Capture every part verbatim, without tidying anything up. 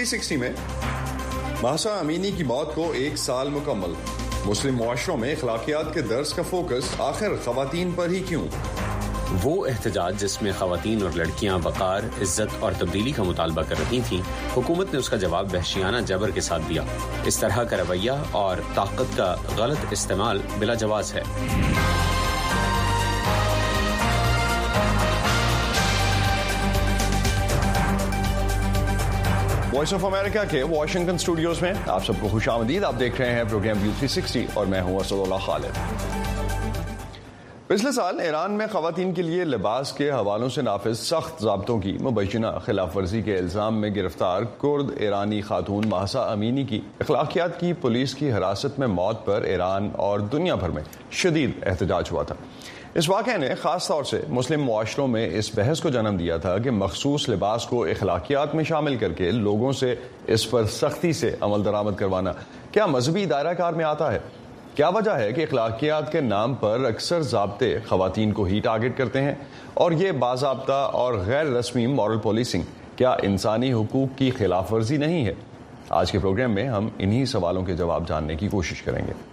تھری سکسٹی میں مہسا امینی کی موت کو ایک سال مکمل. مسلم معاشروں میں اخلاقیات کے درس کا فوکس آخر خواتین پر ہی کیوں؟ وہ احتجاج جس میں خواتین اور لڑکیاں وقار، عزت اور تبدیلی کا مطالبہ کر رہی تھیں، حکومت نے اس کا جواب وحشیانہ جبر کے ساتھ دیا. اس طرح کا رویہ اور طاقت کا غلط استعمال بلا جواز ہے. وائس آف امریکہ کے واشنگٹن اسٹوڈیوز میں آپ سب کو خوش آمدید. آپ دیکھ رہے ہیں پروگرام ویو تھری سکسٹی اور میں ہوں اسد اللہ خالد. پچھلے سال ایران میں خواتین کے لیے لباس کے حوالوں سے نافذ سخت ضابطوں کی مبینہ خلاف ورزی کے الزام میں گرفتار کرد ایرانی خاتون مہسا امینی کی اخلاقیات کی پولیس کی حراست میں موت پر ایران اور دنیا بھر میں شدید احتجاج ہوا تھا. اس واقعے نے خاص طور سے مسلم معاشروں میں اس بحث کو جنم دیا تھا کہ مخصوص لباس کو اخلاقیات میں شامل کر کے لوگوں سے اس پر سختی سے عمل درآمد کروانا کیا مذہبی دائرہ کار میں آتا ہے؟ کیا وجہ ہے کہ اخلاقیات کے نام پر اکثر ضابطے خواتین کو ہی ٹارگٹ کرتے ہیں؟ اور یہ باضابطہ اور غیر رسمی مورل پولیسنگ کیا انسانی حقوق کی خلاف ورزی نہیں ہے؟ آج کے پروگرام میں ہم انہی سوالوں کے جواب جاننے کی کوشش کریں گے.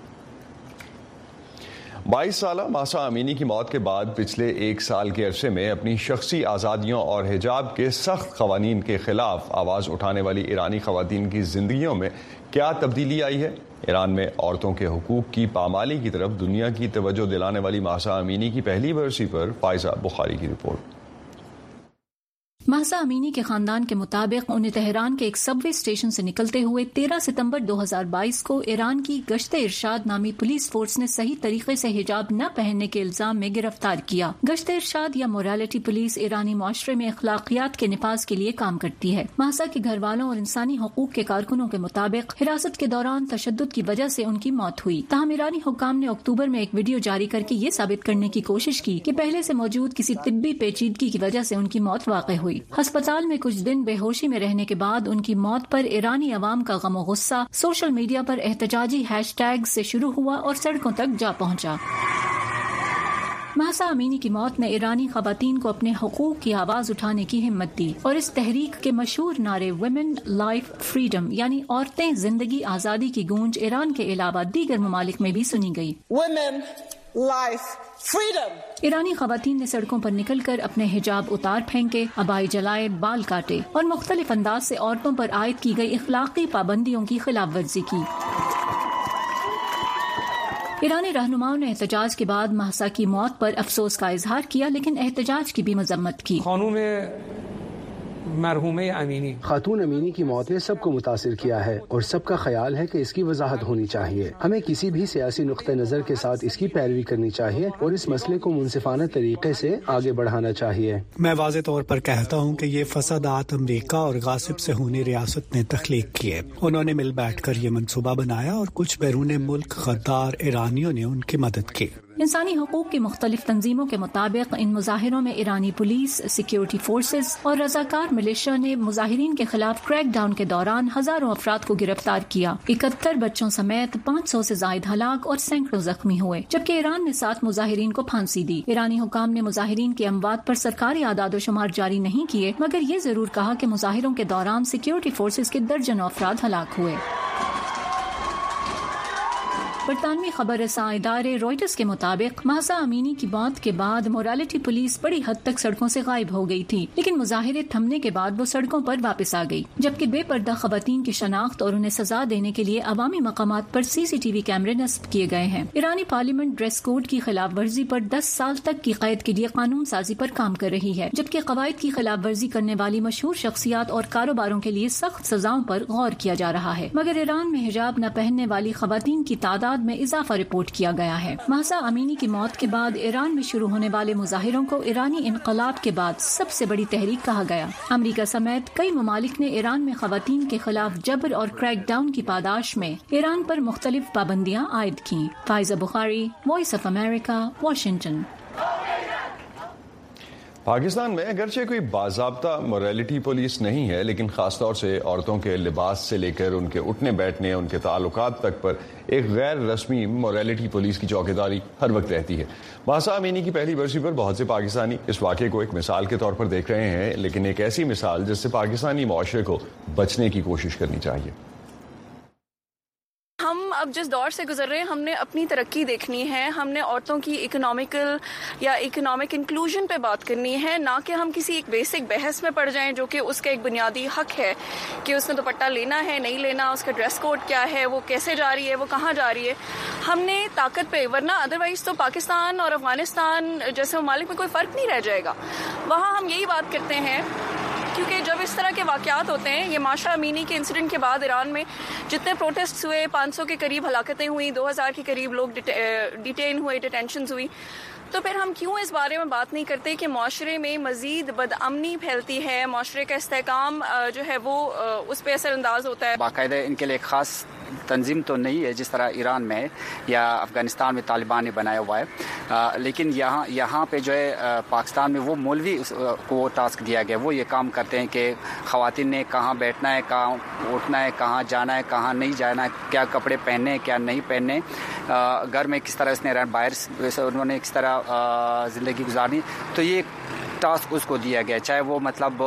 بائیس سالہ مہسا امینی کی موت کے بعد پچھلے ایک سال کے عرصے میں اپنی شخصی آزادیوں اور حجاب کے سخت قوانین کے خلاف آواز اٹھانے والی ایرانی خواتین کی زندگیوں میں کیا تبدیلی آئی ہے؟ ایران میں عورتوں کے حقوق کی پامالی کی طرف دنیا کی توجہ دلانے والی مہسا امینی کی پہلی برسی پر فائزہ بخاری کی رپورٹ. مہسا امینی کے خاندان کے مطابق انہیں تہران کے ایک سب وے اسٹیشن سے نکلتے ہوئے تیرہ ستمبر دو ہزار بائیس کو ایران کی گشت ارشاد نامی پولیس فورس نے صحیح طریقے سے حجاب نہ پہننے کے الزام میں گرفتار کیا. گشت ارشاد یا موریلٹی پولیس ایرانی معاشرے میں اخلاقیات کے نفاذ کے لیے کام کرتی ہے. مہسا کے گھر والوں اور انسانی حقوق کے کارکنوں کے مطابق حراست کے دوران تشدد کی وجہ سے ان کی موت ہوئی. تاہم ایرانی حکام نے اکتوبر میں ایک ویڈیو جاری کر کے یہ ثابت کرنے کی کوشش کی کہ پہلے سے موجود کسی طبی پیچیدگی کی وجہ سے ان کی موت واقع ہوئی. ہسپتال میں کچھ دن بے ہوشی میں رہنے کے بعد ان کی موت پر ایرانی عوام کا غم و غصہ سوشل میڈیا پر احتجاجی ہیش ٹیگ سے شروع ہوا اور سڑکوں تک جا پہنچا. مہسا امینی کی موت نے ایرانی خواتین کو اپنے حقوق کی آواز اٹھانے کی ہمت دی اور اس تحریک کے مشہور نعرے ویمن لائف فریڈم یعنی عورتیں زندگی آزادی کی گونج ایران کے علاوہ دیگر ممالک میں بھی سنی گئی. Women, life, freedom. ایرانی خواتین نے سڑکوں پر نکل کر اپنے حجاب اتار پھینکے، عبائی جلائے، بال کاٹے اور مختلف انداز سے عورتوں پر عائد کی گئی اخلاقی پابندیوں کی خلاف ورزی کی. ایرانی رہنماؤں نے احتجاج کے بعد مہسا کی موت پر افسوس کا اظہار کیا لیکن احتجاج کی بھی مذمت کی. خانوم مرحوم امینی خاتون امینی کی موت نے سب کو متاثر کیا ہے اور سب کا خیال ہے کہ اس کی وضاحت ہونی چاہیے. ہمیں کسی بھی سیاسی نقطہ نظر کے ساتھ اس کی پیروی کرنی چاہیے اور اس مسئلے کو منصفانہ طریقے سے آگے بڑھانا چاہیے. میں واضح طور پر کہتا ہوں کہ یہ فسادات امریکہ اور غاصب سے ہونی ریاست نے تخلیق کیے. انہوں نے مل بیٹھ کر یہ منصوبہ بنایا اور کچھ بیرون ملک غدار ایرانیوں نے ان کی مدد کی. انسانی حقوق کی مختلف تنظیموں کے مطابق ان مظاہروں میں ایرانی پولیس، سیکیورٹی فورسز اور رضاکار ملیشیا نے مظاہرین کے خلاف کریک ڈاؤن کے دوران ہزاروں افراد کو گرفتار کیا. اکہتر بچوں سمیت پانچ سو سے زائد ہلاک اور سینکڑوں زخمی ہوئے جبکہ ایران نے سات مظاہرین کو پھانسی دی. ایرانی حکام نے مظاہرین کی اموات پر سرکاری اعداد و شمار جاری نہیں کیے مگر یہ ضرور کہا کہ مظاہروں کے دوران سیکیورٹی فورسز کے درجنوں افراد ہلاک ہوئے. برطانوی خبر رساں ادارے روئٹرز کے مطابق مہسا امینی کی موت کے بعد موریلٹی پولیس بڑی حد تک سڑکوں سے غائب ہو گئی تھی لیکن مظاہرے تھمنے کے بعد وہ سڑکوں پر واپس آ گئی جبکہ بے پردہ خواتین کی شناخت اور انہیں سزا دینے کے لیے عوامی مقامات پر سی سی ٹی وی کیمرے نصب کیے گئے ہیں. ایرانی پارلیمنٹ ڈریس کوڈ کی خلاف ورزی پر دس سال تک کی قید کے لیے قانون سازی پر کام کر رہی ہے جبکہ قواعد کی خلاف ورزی کرنے والی مشہور شخصیات اور کاروباروں کے لیے سخت سزاؤں پر غور کیا جا رہا ہے. مگر ایران میں حجاب نہ پہننے والی خواتین کی تعداد میں اضافہ رپورٹ کیا گیا ہے. مہسا امینی کی موت کے بعد ایران میں شروع ہونے والے مظاہروں کو ایرانی انقلاب کے بعد سب سے بڑی تحریک کہا گیا. امریکہ سمیت کئی ممالک نے ایران میں خواتین کے خلاف جبر اور کریک ڈاؤن کی پاداش میں ایران پر مختلف پابندیاں عائد کیں. فائزہ بخاری، وائس آف امریکہ، واشنگٹن. پاکستان میں اگرچہ کوئی باضابطہ موریلٹی پولیس نہیں ہے، لیکن خاص طور سے عورتوں کے لباس سے لے کر ان کے اٹھنے بیٹھنے، ان کے تعلقات تک پر ایک غیر رسمی موریلٹی پولیس کی چوکیداری ہر وقت رہتی ہے۔ مہسا امینی کی پہلی برسی پر بہت سے پاکستانی اس واقعے کو ایک مثال کے طور پر دیکھ رہے ہیں، لیکن ایک ایسی مثال جس سے پاکستانی معاشرے کو بچنے کی کوشش کرنی چاہیے۔ ہم اب جس دور سے گزر رہے ہیں، ہم نے اپنی ترقی دیکھنی ہے، ہم نے عورتوں کی اکنامیکل یا اکنامک انکلوژن پہ بات کرنی ہے، نہ کہ ہم کسی ایک بیسک بحث میں پڑ جائیں جو کہ اس کا ایک بنیادی حق ہے کہ اس نے دوپٹہ لینا ہے نہیں لینا، اس کا ڈریس کوڈ کیا ہے، وہ کیسے جا رہی ہے، وہ کہاں جا رہی ہے۔ ہم نے طاقت پہ، ورنہ ادروائز تو پاکستان اور افغانستان جیسے ممالک میں کوئی فرق نہیں رہ جائے گا۔ وہاں ہم یہی بات کرتے ہیں کیونکہ جب اس طرح کے واقعات ہوتے ہیں، یہ مہسا امینی کے انسیڈنٹ کے بعد ایران میں جتنے پروٹیسٹس ہوئے، پانچ سو کے قریب ہلاکتیں ہوئی، دو ہزار کے قریب لوگ ڈیٹین ہوئے، ڈیٹینشنز ہوئی، تو پھر ہم کیوں اس بارے میں بات نہیں کرتے کہ معاشرے میں مزید بدامنی پھیلتی ہے، معاشرے کا استحکام جو ہے وہ اس پہ اثر انداز ہوتا ہے۔ باقاعدہ ان کے لیے خاص تنظیم تو نہیں ہے جس طرح ایران میں ہے یا افغانستان میں طالبان نے بنایا ہوا ہے، آ, لیکن یہاں یہاں پہ جو ہے آ, پاکستان میں وہ مولوی کو وہ ٹاسک دیا گیا، وہ یہ کام کرتے ہیں کہ خواتین نے کہاں بیٹھنا ہے، کہاں اٹھنا ہے، کہاں جانا ہے، کہاں نہیں جانا ہے، کیا کپڑے پہننے ہیں، کیا نہیں پہننے، آ, گھر میں کس طرح اس نے رہنا، باہر انہوں نے کس طرح آ, زندگی گزارنی، تو یہ ٹاسک اس کو دیا گیا، چاہے وہ مطلب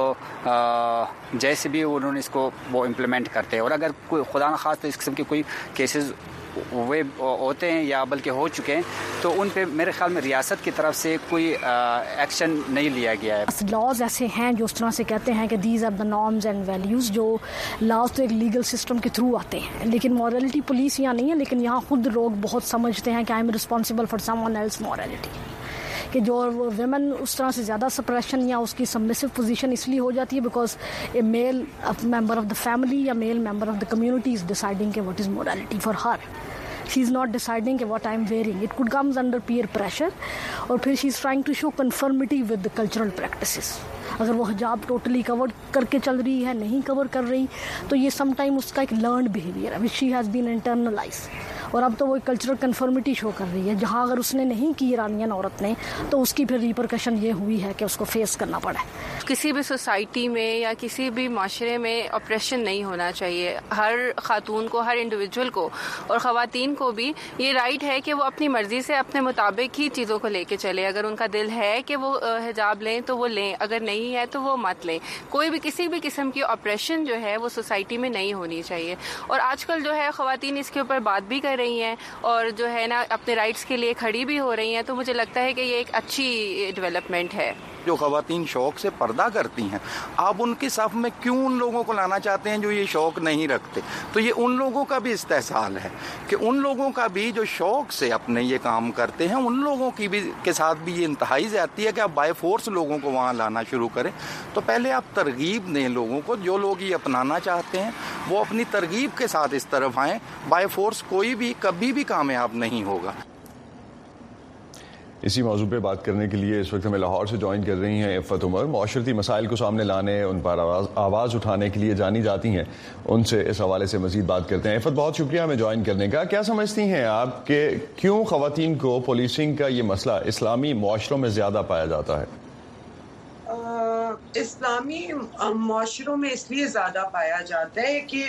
آ, جیسے بھی انہوں نے اس کو وہ امپلیمنٹ کرتے ہیں۔ اور اگر کوئی خدا نخواستہ اس قسم کے کوئی کیسز ہوئے ہوتے ہیں یا بلکہ ہو چکے ہیں تو ان پہ میرے خیال میں ریاست کی طرف سے کوئی ایکشن نہیں لیا گیا ہے۔ لاز ایسے ہیں جو اس طرح سے کہتے ہیں کہ دیز آر دا نارمز اینڈ ویلیوز، جو لاز تو ایک لیگل سسٹم کے تھرو آتے ہیں، لیکن مورالٹی پولیس یہاں نہیں ہے، لیکن یہاں خود لوگ بہت سمجھتے ہیں کہ آئی ایم رسپانسبل فار سم ون ایلس مورالٹی، کہ جو ویمن اس طرح سے زیادہ سپریشن یا اس کی سبمسو پوزیشن اس لیے ہو جاتی ہے بیکاز اے میل ممبر آف دا فیملی یا میل ممبر آف دا کمیونٹی از ڈیسائڈنگ کہ واٹ از مورالٹی فار ہر، شی از ناٹ ڈیسائڈنگ کہ واٹ آئی ایم ویئرنگ، اٹ کوڈ کمز انڈر پیئر پریشر، اور پھر شی از ٹرائنگ ٹو شو کنفرمٹی ود دا کلچرل پریکٹسز۔ اگر وہ حجاب ٹوٹلی کور کر کے چل رہی ہے، نہیں کور کر رہی، تو یہ سم ٹائم اس کا ایک لرنڈ بیہیویئر ہے وچ شی ہیز بین انٹرنلائز، اور اب تو وہ کلچرل کنفرمٹی شو کر رہی ہے، جہاں اگر اس نے نہیں کی ایرانین عورت نے تو اس کی پھر ریپرکشن یہ ہوئی ہے کہ اس کو فیس کرنا پڑا ہے۔ کسی بھی سوسائٹی میں یا کسی بھی معاشرے میں اپریشن نہیں ہونا چاہیے، ہر خاتون کو، ہر انڈیویجول کو اور خواتین کو بھی یہ رائٹ ہے کہ وہ اپنی مرضی سے اپنے مطابق ہی چیزوں کو لے کے چلے، اگر ان کا دل ہے کہ وہ حجاب لیں تو وہ لیں، اگر نہیں ہے تو وہ مت لیں، کوئی بھی کسی بھی قسم کی اپریشن جو ہے وہ سوسائٹی میں نہیں ہونی چاہیے۔ اور آج کل جو ہے خواتین اس کے اوپر بات بھی کر رہی ہیں اور جو ہے نا اپنے رائٹس کے لیے کھڑی بھی ہو رہی ہیں، تو مجھے لگتا ہے کہ یہ ایک اچھی ڈیولپمنٹ ہے۔ جو خواتین شوق سے پردہ کرتی ہیں، آپ ان کے صف میں کیوں ان لوگوں کو لانا چاہتے ہیں جو یہ شوق نہیں رکھتے؟ تو یہ ان لوگوں کا بھی استحصال ہے کہ ان لوگوں کا بھی جو شوق سے اپنے یہ کام کرتے ہیں، ان لوگوں کی بھی کے ساتھ بھی یہ انتہائی زیادتی ہے کہ آپ بائی فورس لوگوں کو وہاں لانا شروع کریں۔ تو پہلے آپ ترغیب دیں لوگوں کو، جو لوگ یہ اپنانا چاہتے ہیں وہ اپنی ترغیب کے ساتھ اس طرف آئیں، بائی فورس کوئی بھی کبھی بھی کامیاب نہیں ہوگا۔ اسی موضوع پہ بات کرنے کے لیے اس وقت ہمیں لاہور سے جوائن کر رہی ہیں عفت عمر، معاشرتی مسائل کو سامنے لانے، ان پر آواز, آواز اٹھانے کے لیے جانی جاتی ہیں، ان سے اس حوالے سے مزید بات کرتے ہیں۔ عفت، بہت شکریہ ہمیں جوائن کرنے کا۔ کیا سمجھتی ہیں آپ کہ کیوں خواتین کو پولیسنگ کا یہ مسئلہ اسلامی معاشروں میں زیادہ پایا جاتا ہے؟ اسلامی معاشروں میں اس لیے زیادہ پایا جاتا ہے کہ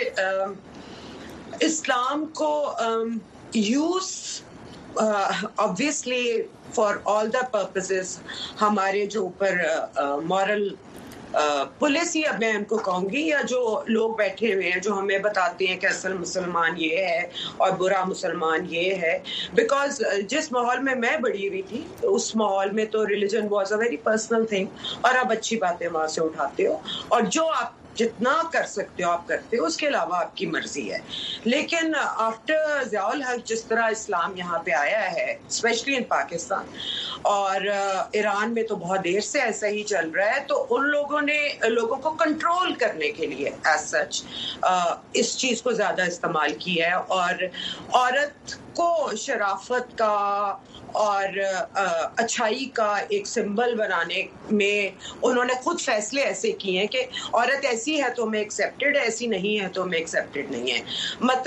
اسلام کو یوز obviously for all the purposes ہمارے جو اوپر مورل پولیس ہی اب میں ان کو کہوں گی، یا جو لوگ بیٹھے ہوئے ہیں جو ہمیں بتاتے ہیں کہ اصل مسلمان یہ ہے اور برا مسلمان یہ ہے، بیکاز جس ماحول میں میں بڑی ہوئی تھی اس ماحول میں تو ریلیجن واز اے ویری پرسنل تھنگ، اور آپ اچھی باتیں وہاں سے اٹھاتے ہو اور جو آپ جتنا کر سکتے ہو آپ کرتے ہو، اس کے علاوہ آپ کی مرضی ہے۔ لیکن آفٹر ضیاء الحق جس طرح اسلام یہاں پہ آیا ہے، اسپیشلی ان پاکستان اور ایران میں تو بہت دیر سے ایسا ہی چل رہا ہے، تو ان لوگوں نے لوگوں کو کنٹرول کرنے کے لیے ایز سچ اس چیز کو زیادہ استعمال کیا ہے، اور عورت کو شرافت کا اور اچھائی کا ایک سمبل بنانے میں انہوں نے خود فیصلے ایسے کیے ہیں کہ عورت ایسی ہے تو میں ایکسیپٹڈ ہے، ایسی نہیں ہے تو میں ایکسیپٹڈ نہیں ہے۔ مطلب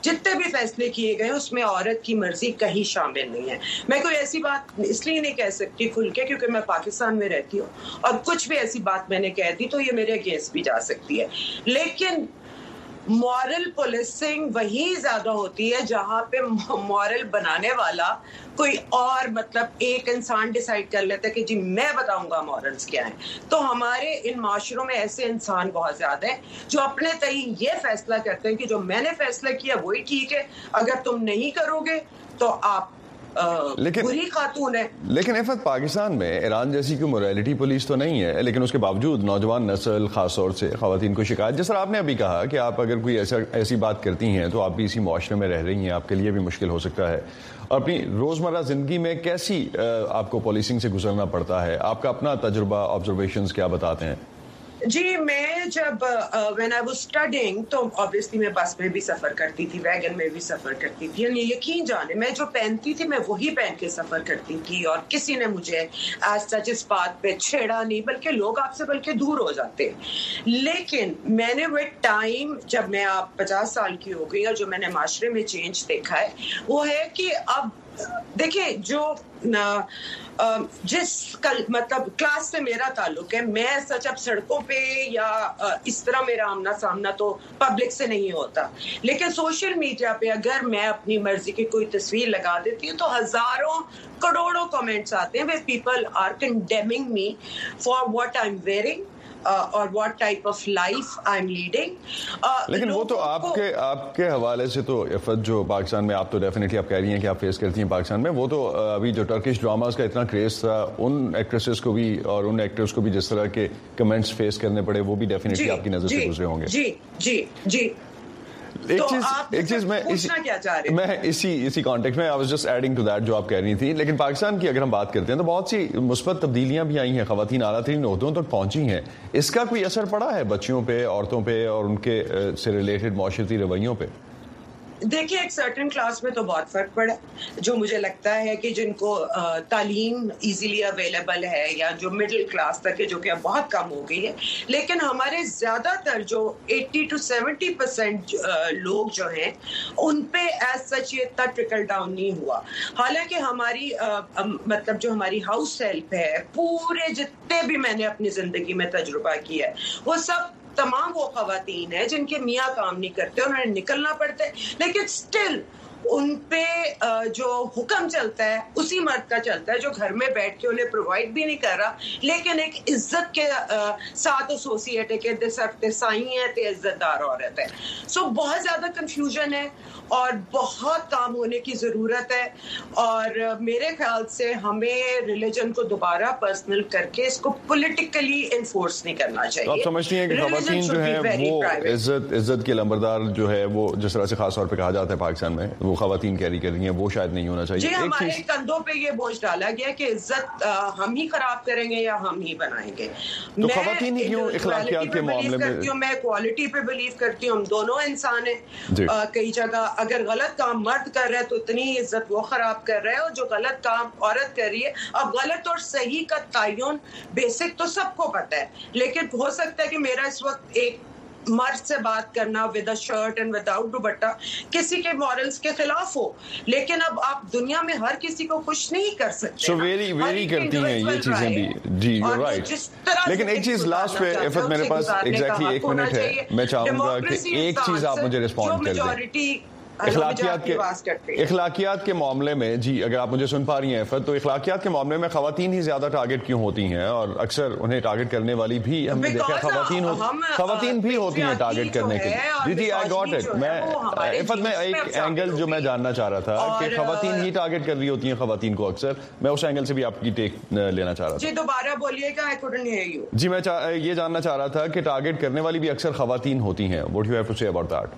جتنے بھی فیصلے کیے گئے اس میں عورت کی مرضی کہیں شامل نہیں ہے. میں کوئی ایسی بات اس لیے نہیں کہہ سکتی کھل کے کیونکہ میں پاکستان میں رہتی ہوں اور کچھ بھی ایسی بات میں نے کہہ دی تو یہ میرے اگینسٹ بھی جا سکتی ہے. لیکن مورل پولیسنگ وہی زیادہ ہوتی ہے جہاں پہ مورل بنانے والا کوئی اور مطلب ایک انسان ڈیسائیڈ کر لیتا ہے کہ جی میں بتاؤں گا مورلز کیا ہیں. تو ہمارے ان معاشروں میں ایسے انسان بہت زیادہ ہیں جو اپنے تئیں یہ فیصلہ کرتے ہیں کہ جو میں نے فیصلہ کیا وہی ٹھیک ہے, اگر تم نہیں کرو گے تو آپ لیکن بری خاتون ہے. لیکن عفت پاکستان میں ایران جیسی کوئی موریلٹی پولیس تو نہیں ہے, لیکن اس کے باوجود نوجوان نسل خاص طور سے خواتین کو شکایت, جس طرح آپ نے ابھی کہا کہ آپ اگر کوئی ایسا ایسی بات کرتی ہیں تو آپ بھی اسی معاشرے میں رہ رہی ہیں, آپ کے لیے بھی مشکل ہو سکتا ہے. اور اپنی روزمرہ زندگی میں کیسی آپ کو پولیسنگ سے گزرنا پڑتا ہے, آپ کا اپنا تجربہ آبزرویشنز کیا بتاتے ہیں؟ جی میں جب وین آئی واز اسٹڈنگ تو obviously میں بس میں بھی سفر کرتی تھی, ویگن میں بھی سفر کرتی تھی, یعنی یقین جانے میں جو پہنتی تھی میں وہی پہن کے سفر کرتی تھی اور کسی نے مجھے ایز سچ اس بات پہ چھیڑا نہیں, بلکہ لوگ آپ سے بلکہ دور ہو جاتے. لیکن میں نے وہ ٹائم جب میں آپ پچاس سال کی ہو گئی اور جو میں نے معاشرے میں چینج دیکھا ہے وہ ہے کہ اب دیکھیں جو جس مطلب کلاس سے میرا تعلق ہے, میں سچ اب سڑکوں پہ یا اس طرح میرا آمنا سامنا تو پبلک سے نہیں ہوتا, لیکن سوشل میڈیا پہ اگر میں اپنی مرضی کی کوئی تصویر لگا دیتی ہوں تو ہزاروں کروڑوں کمنٹس آتے ہیں where people are condemning me for what I'm wearing اور what type of life I'm leading. لیکن وہ تو آپ کے آپ کے حوالے سے تو عفت جو پاکستان میں آپ تو ڈیفینیٹلی آپ کہہ رہی ہیں کہ آپ فیس کرتی ہیں پاکستان میں, وہ تو ابھی جو ٹرکش ڈراماز کا اتنا کریز تھا ان ایکٹریسز کو بھی اور ان ایکٹرز کو بھی جس طرح کے کمنٹس فیس کرنے پڑے وہ بھی ڈیفینیٹلی آپ کی نظر سے گزرے ہوں گے. جی جی جی ایک چیز ایک چیز میں میں اسی اسی کانٹیکٹ میں آئی واز جسٹ ایڈنگ ٹو دیٹ جو آپ کہہ رہی تھی. لیکن پاکستان کی اگر ہم بات کرتے ہیں تو بہت سی مثبت تبدیلیاں بھی آئی ہیں, خواتین اعلیٰ ترین عہدوں تک پہنچی ہیں. اس کا کوئی اثر پڑا ہے بچیوں پہ, عورتوں پہ اور ان کے سے ریلیٹڈ معاشرتی رویوں پہ؟ دیکھیے ایک سرٹن کلاس میں تو بہت فرق پڑا, جو مجھے لگتا ہے کہ جن کو تعلیم ایزیلی اویلیبل ہے یا جو مڈل کلاس تک ہے, جو کہ اب بہت کم ہو گئی ہے, لیکن ہمارے زیادہ تر جو ایٹی ٹو سیونٹی پرسینٹ لوگ جو ہیں ان پہ ایز سچ یہ اتنا ٹرکل ڈاؤن نہیں ہوا. حالانکہ ہماری مطلب جو ہماری ہاؤس ہیلپ ہے, پورے جتنے بھی میں نے اپنی زندگی میں تجربہ کیا ہے وہ سب تمام وہ خواتین ہیں جن کے میاں کام نہیں کرتے, انہیں نکلنا پڑتا ہے, لیکن سٹل ان پہ جو حکم چلتا ہے اسی مرد کا چلتا ہے جو گھر میں بیٹھ کے انہیں پرووائڈ بھی نہیں کر رہا, لیکن ایک عزت کے ساتھ ایسوسیٹ ہے کہ سرتے سائی ہے تے عزت دار عورت ہے. سو بہت زیادہ کنفیوژن ہے اور بہت کام ہونے کی ضرورت ہے, اور میرے خیال سے ہمیں ریلیجن کو دوبارہ پرسنل کر کے اس کو پولیٹیکلی انفورس نہیں کرنا چاہیے. آپ سمجھتی ہیں کہ خواتین جو ہیں وہ عزت عزت کے لمبردار جو ہے وہ جس طرح سے خاص طور پہ کہا جاتا ہے پاکستان میں وہ خواتین کیری کر رہی ہیں, وہ شاید نہیں ہونا چاہیے؟ جی ہمارے کندھوں پہ یہ بوجھ ڈالا گیا کہ عزت ہم ہی خراب کریں گے یا ہم ہی بنائیں گے. تو خواتین ہی کیوں اخلاقیات کے معاملے میں؟ میں کوالٹی پہ بلیو کرتی ہوں, ہم دونوں انسان ہیں. کئی جگہ اگر غلط کام مرد کر رہا ہے تو اتنی عزت وہ خراب کر رہا ہے, اور جو غلط کام عورت کر رہی ہے, اب غلط اور صحیح کا تعین بیسک تو سب کو پتہ ہے, لیکن ہو سکتا ہے کہ میرا اس وقت ایک مرد سے بات کرنا ود اے شرٹ اینڈ وداؤٹ دوپٹہ کسی کے مورلز کے خلاف ہو, لیکن اب آپ دنیا میں ہر کسی کو خوش نہیں کر سکتے. سو ویری ویری کرتی ہیں یہ چیزیں بھی. جی یو رائٹ. لیکن ایک چیز لاسٹ پہ عفت میرے پاس ایگزیکٹلی ایک منٹ ہے, میں چاہوں گا کہ ایک چیز آپ مجھے رسپونڈ کر دیں. اخلاقیات کے اخلاقیات کے معاملے میں, جی اگر آپ مجھے سن پا رہی ہیں عفت, تو اخلاقیات کے معاملے میں خواتین ہی زیادہ ٹارگٹ کیوں ہوتی ہیں, اور اکثر انہیں ٹارگٹ کرنے والی بھی ہم نے دیکھا خواتین خواتین بھی ہوتی ہیں ٹارگٹ کرنے کے لیے. جی جی آئی گاٹ اٹ. میں عفت میں ایک اینگل جو میں جاننا چاہ رہا تھا کہ خواتین ہی ٹارگٹ کر رہی ہوتی ہیں خواتین کو اکثر, میں اس اینگل سے بھی آپ کی ٹیک لینا چاہ رہا تھا. جی دوبارہ بولیے گا, آئی کوڈنٹ ہیئر یو. جی میں یہ جاننا چاہ رہا تھا کہ ٹارگٹ کرنے والی بھی اکثر خواتین ہوتی ہیں. واٹ یو ہیو ٹو سے اباؤٹ دیٹ؟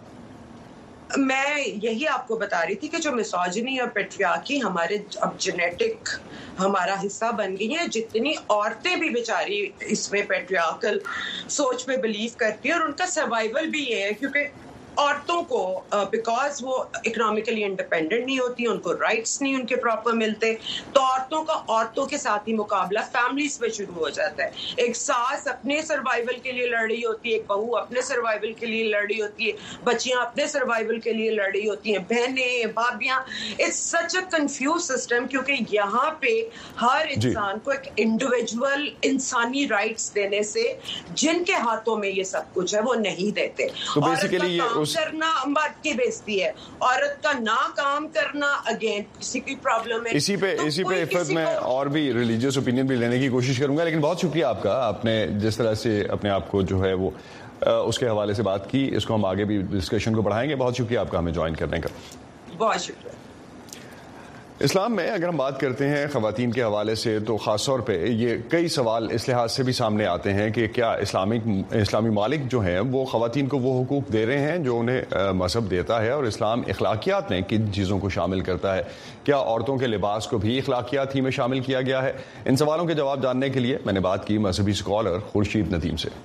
میں یہی آپ کو بتا رہی تھی کہ جو میسوجنی اور پیٹریارکی ہمارے اب جینیٹک ہمارا حصہ بن گئی ہیں, جتنی عورتیں بھی بیچاری اس میں پیٹریارکل سوچ میں بلیو کرتی ہیں, اور ان کا سروائیول بھی یہ ہے کیونکہ عورتوں کو بیکاز وہ اکنامکلی انڈیپینڈنٹ نہیں ہوتی, ان کو رائٹس نہیں ان کے پراپر ملتے, تو عورتوں کا عورتوں کے ساتھ ہی مقابلہ فیملیز پہ شروع ہو جاتا ہے. ایک ساس اپنے سروائیول کے لیے لڑ رہی ہوتی ہے, ایک بہو اپنے سروائیول کے لیے لڑ رہی ہوتی ہے, بچیاں اپنے سروائیول کے لیے لڑ رہی ہوتی ہیں, بہنیں, بھابیاں. اٹس سچ اے کنفیوز سسٹم, کیونکہ یہاں پہ ہر انسان کو ایک انڈیویجول انسانی رائٹس دینے سے جن کے ہاتھوں میں یہ سب کچھ ہے وہ نہیں دیتے. عورت کا کام کرنا مرد کی بیزتی ہے, عورت کا نہ کام کرنا اگین کسی کی پرابلم ہے. اسی پہ اسی پہ عفت میں اور بھی ریلیجیس اوپینین بھی لینے کی کوشش کروں گا, لیکن بہت شکریہ آپ کا, آپ نے جس طرح سے اپنے آپ کو جو ہے وہ اس کے حوالے سے بات کی, اس کو ہم آگے بھی ڈسکشن کو بڑھائیں گے. بہت شکریہ آپ کا ہمیں جوائن کرنے کا. بہت شکریہ. اسلام میں اگر ہم بات کرتے ہیں خواتین کے حوالے سے تو خاص طور پہ یہ کئی سوال اس لحاظ سے بھی سامنے آتے ہیں کہ کیا اسلامک اسلامی ممالک جو ہیں وہ خواتین کو وہ حقوق دے رہے ہیں جو انہیں مذہب دیتا ہے, اور اسلام اخلاقیات میں کن چیزوں کو شامل کرتا ہے, کیا عورتوں کے لباس کو بھی اخلاقیات ہی میں شامل کیا گیا ہے. ان سوالوں کے جواب جاننے کے لیے میں نے بات کی مذہبی اسکالر خورشید ندیم سے.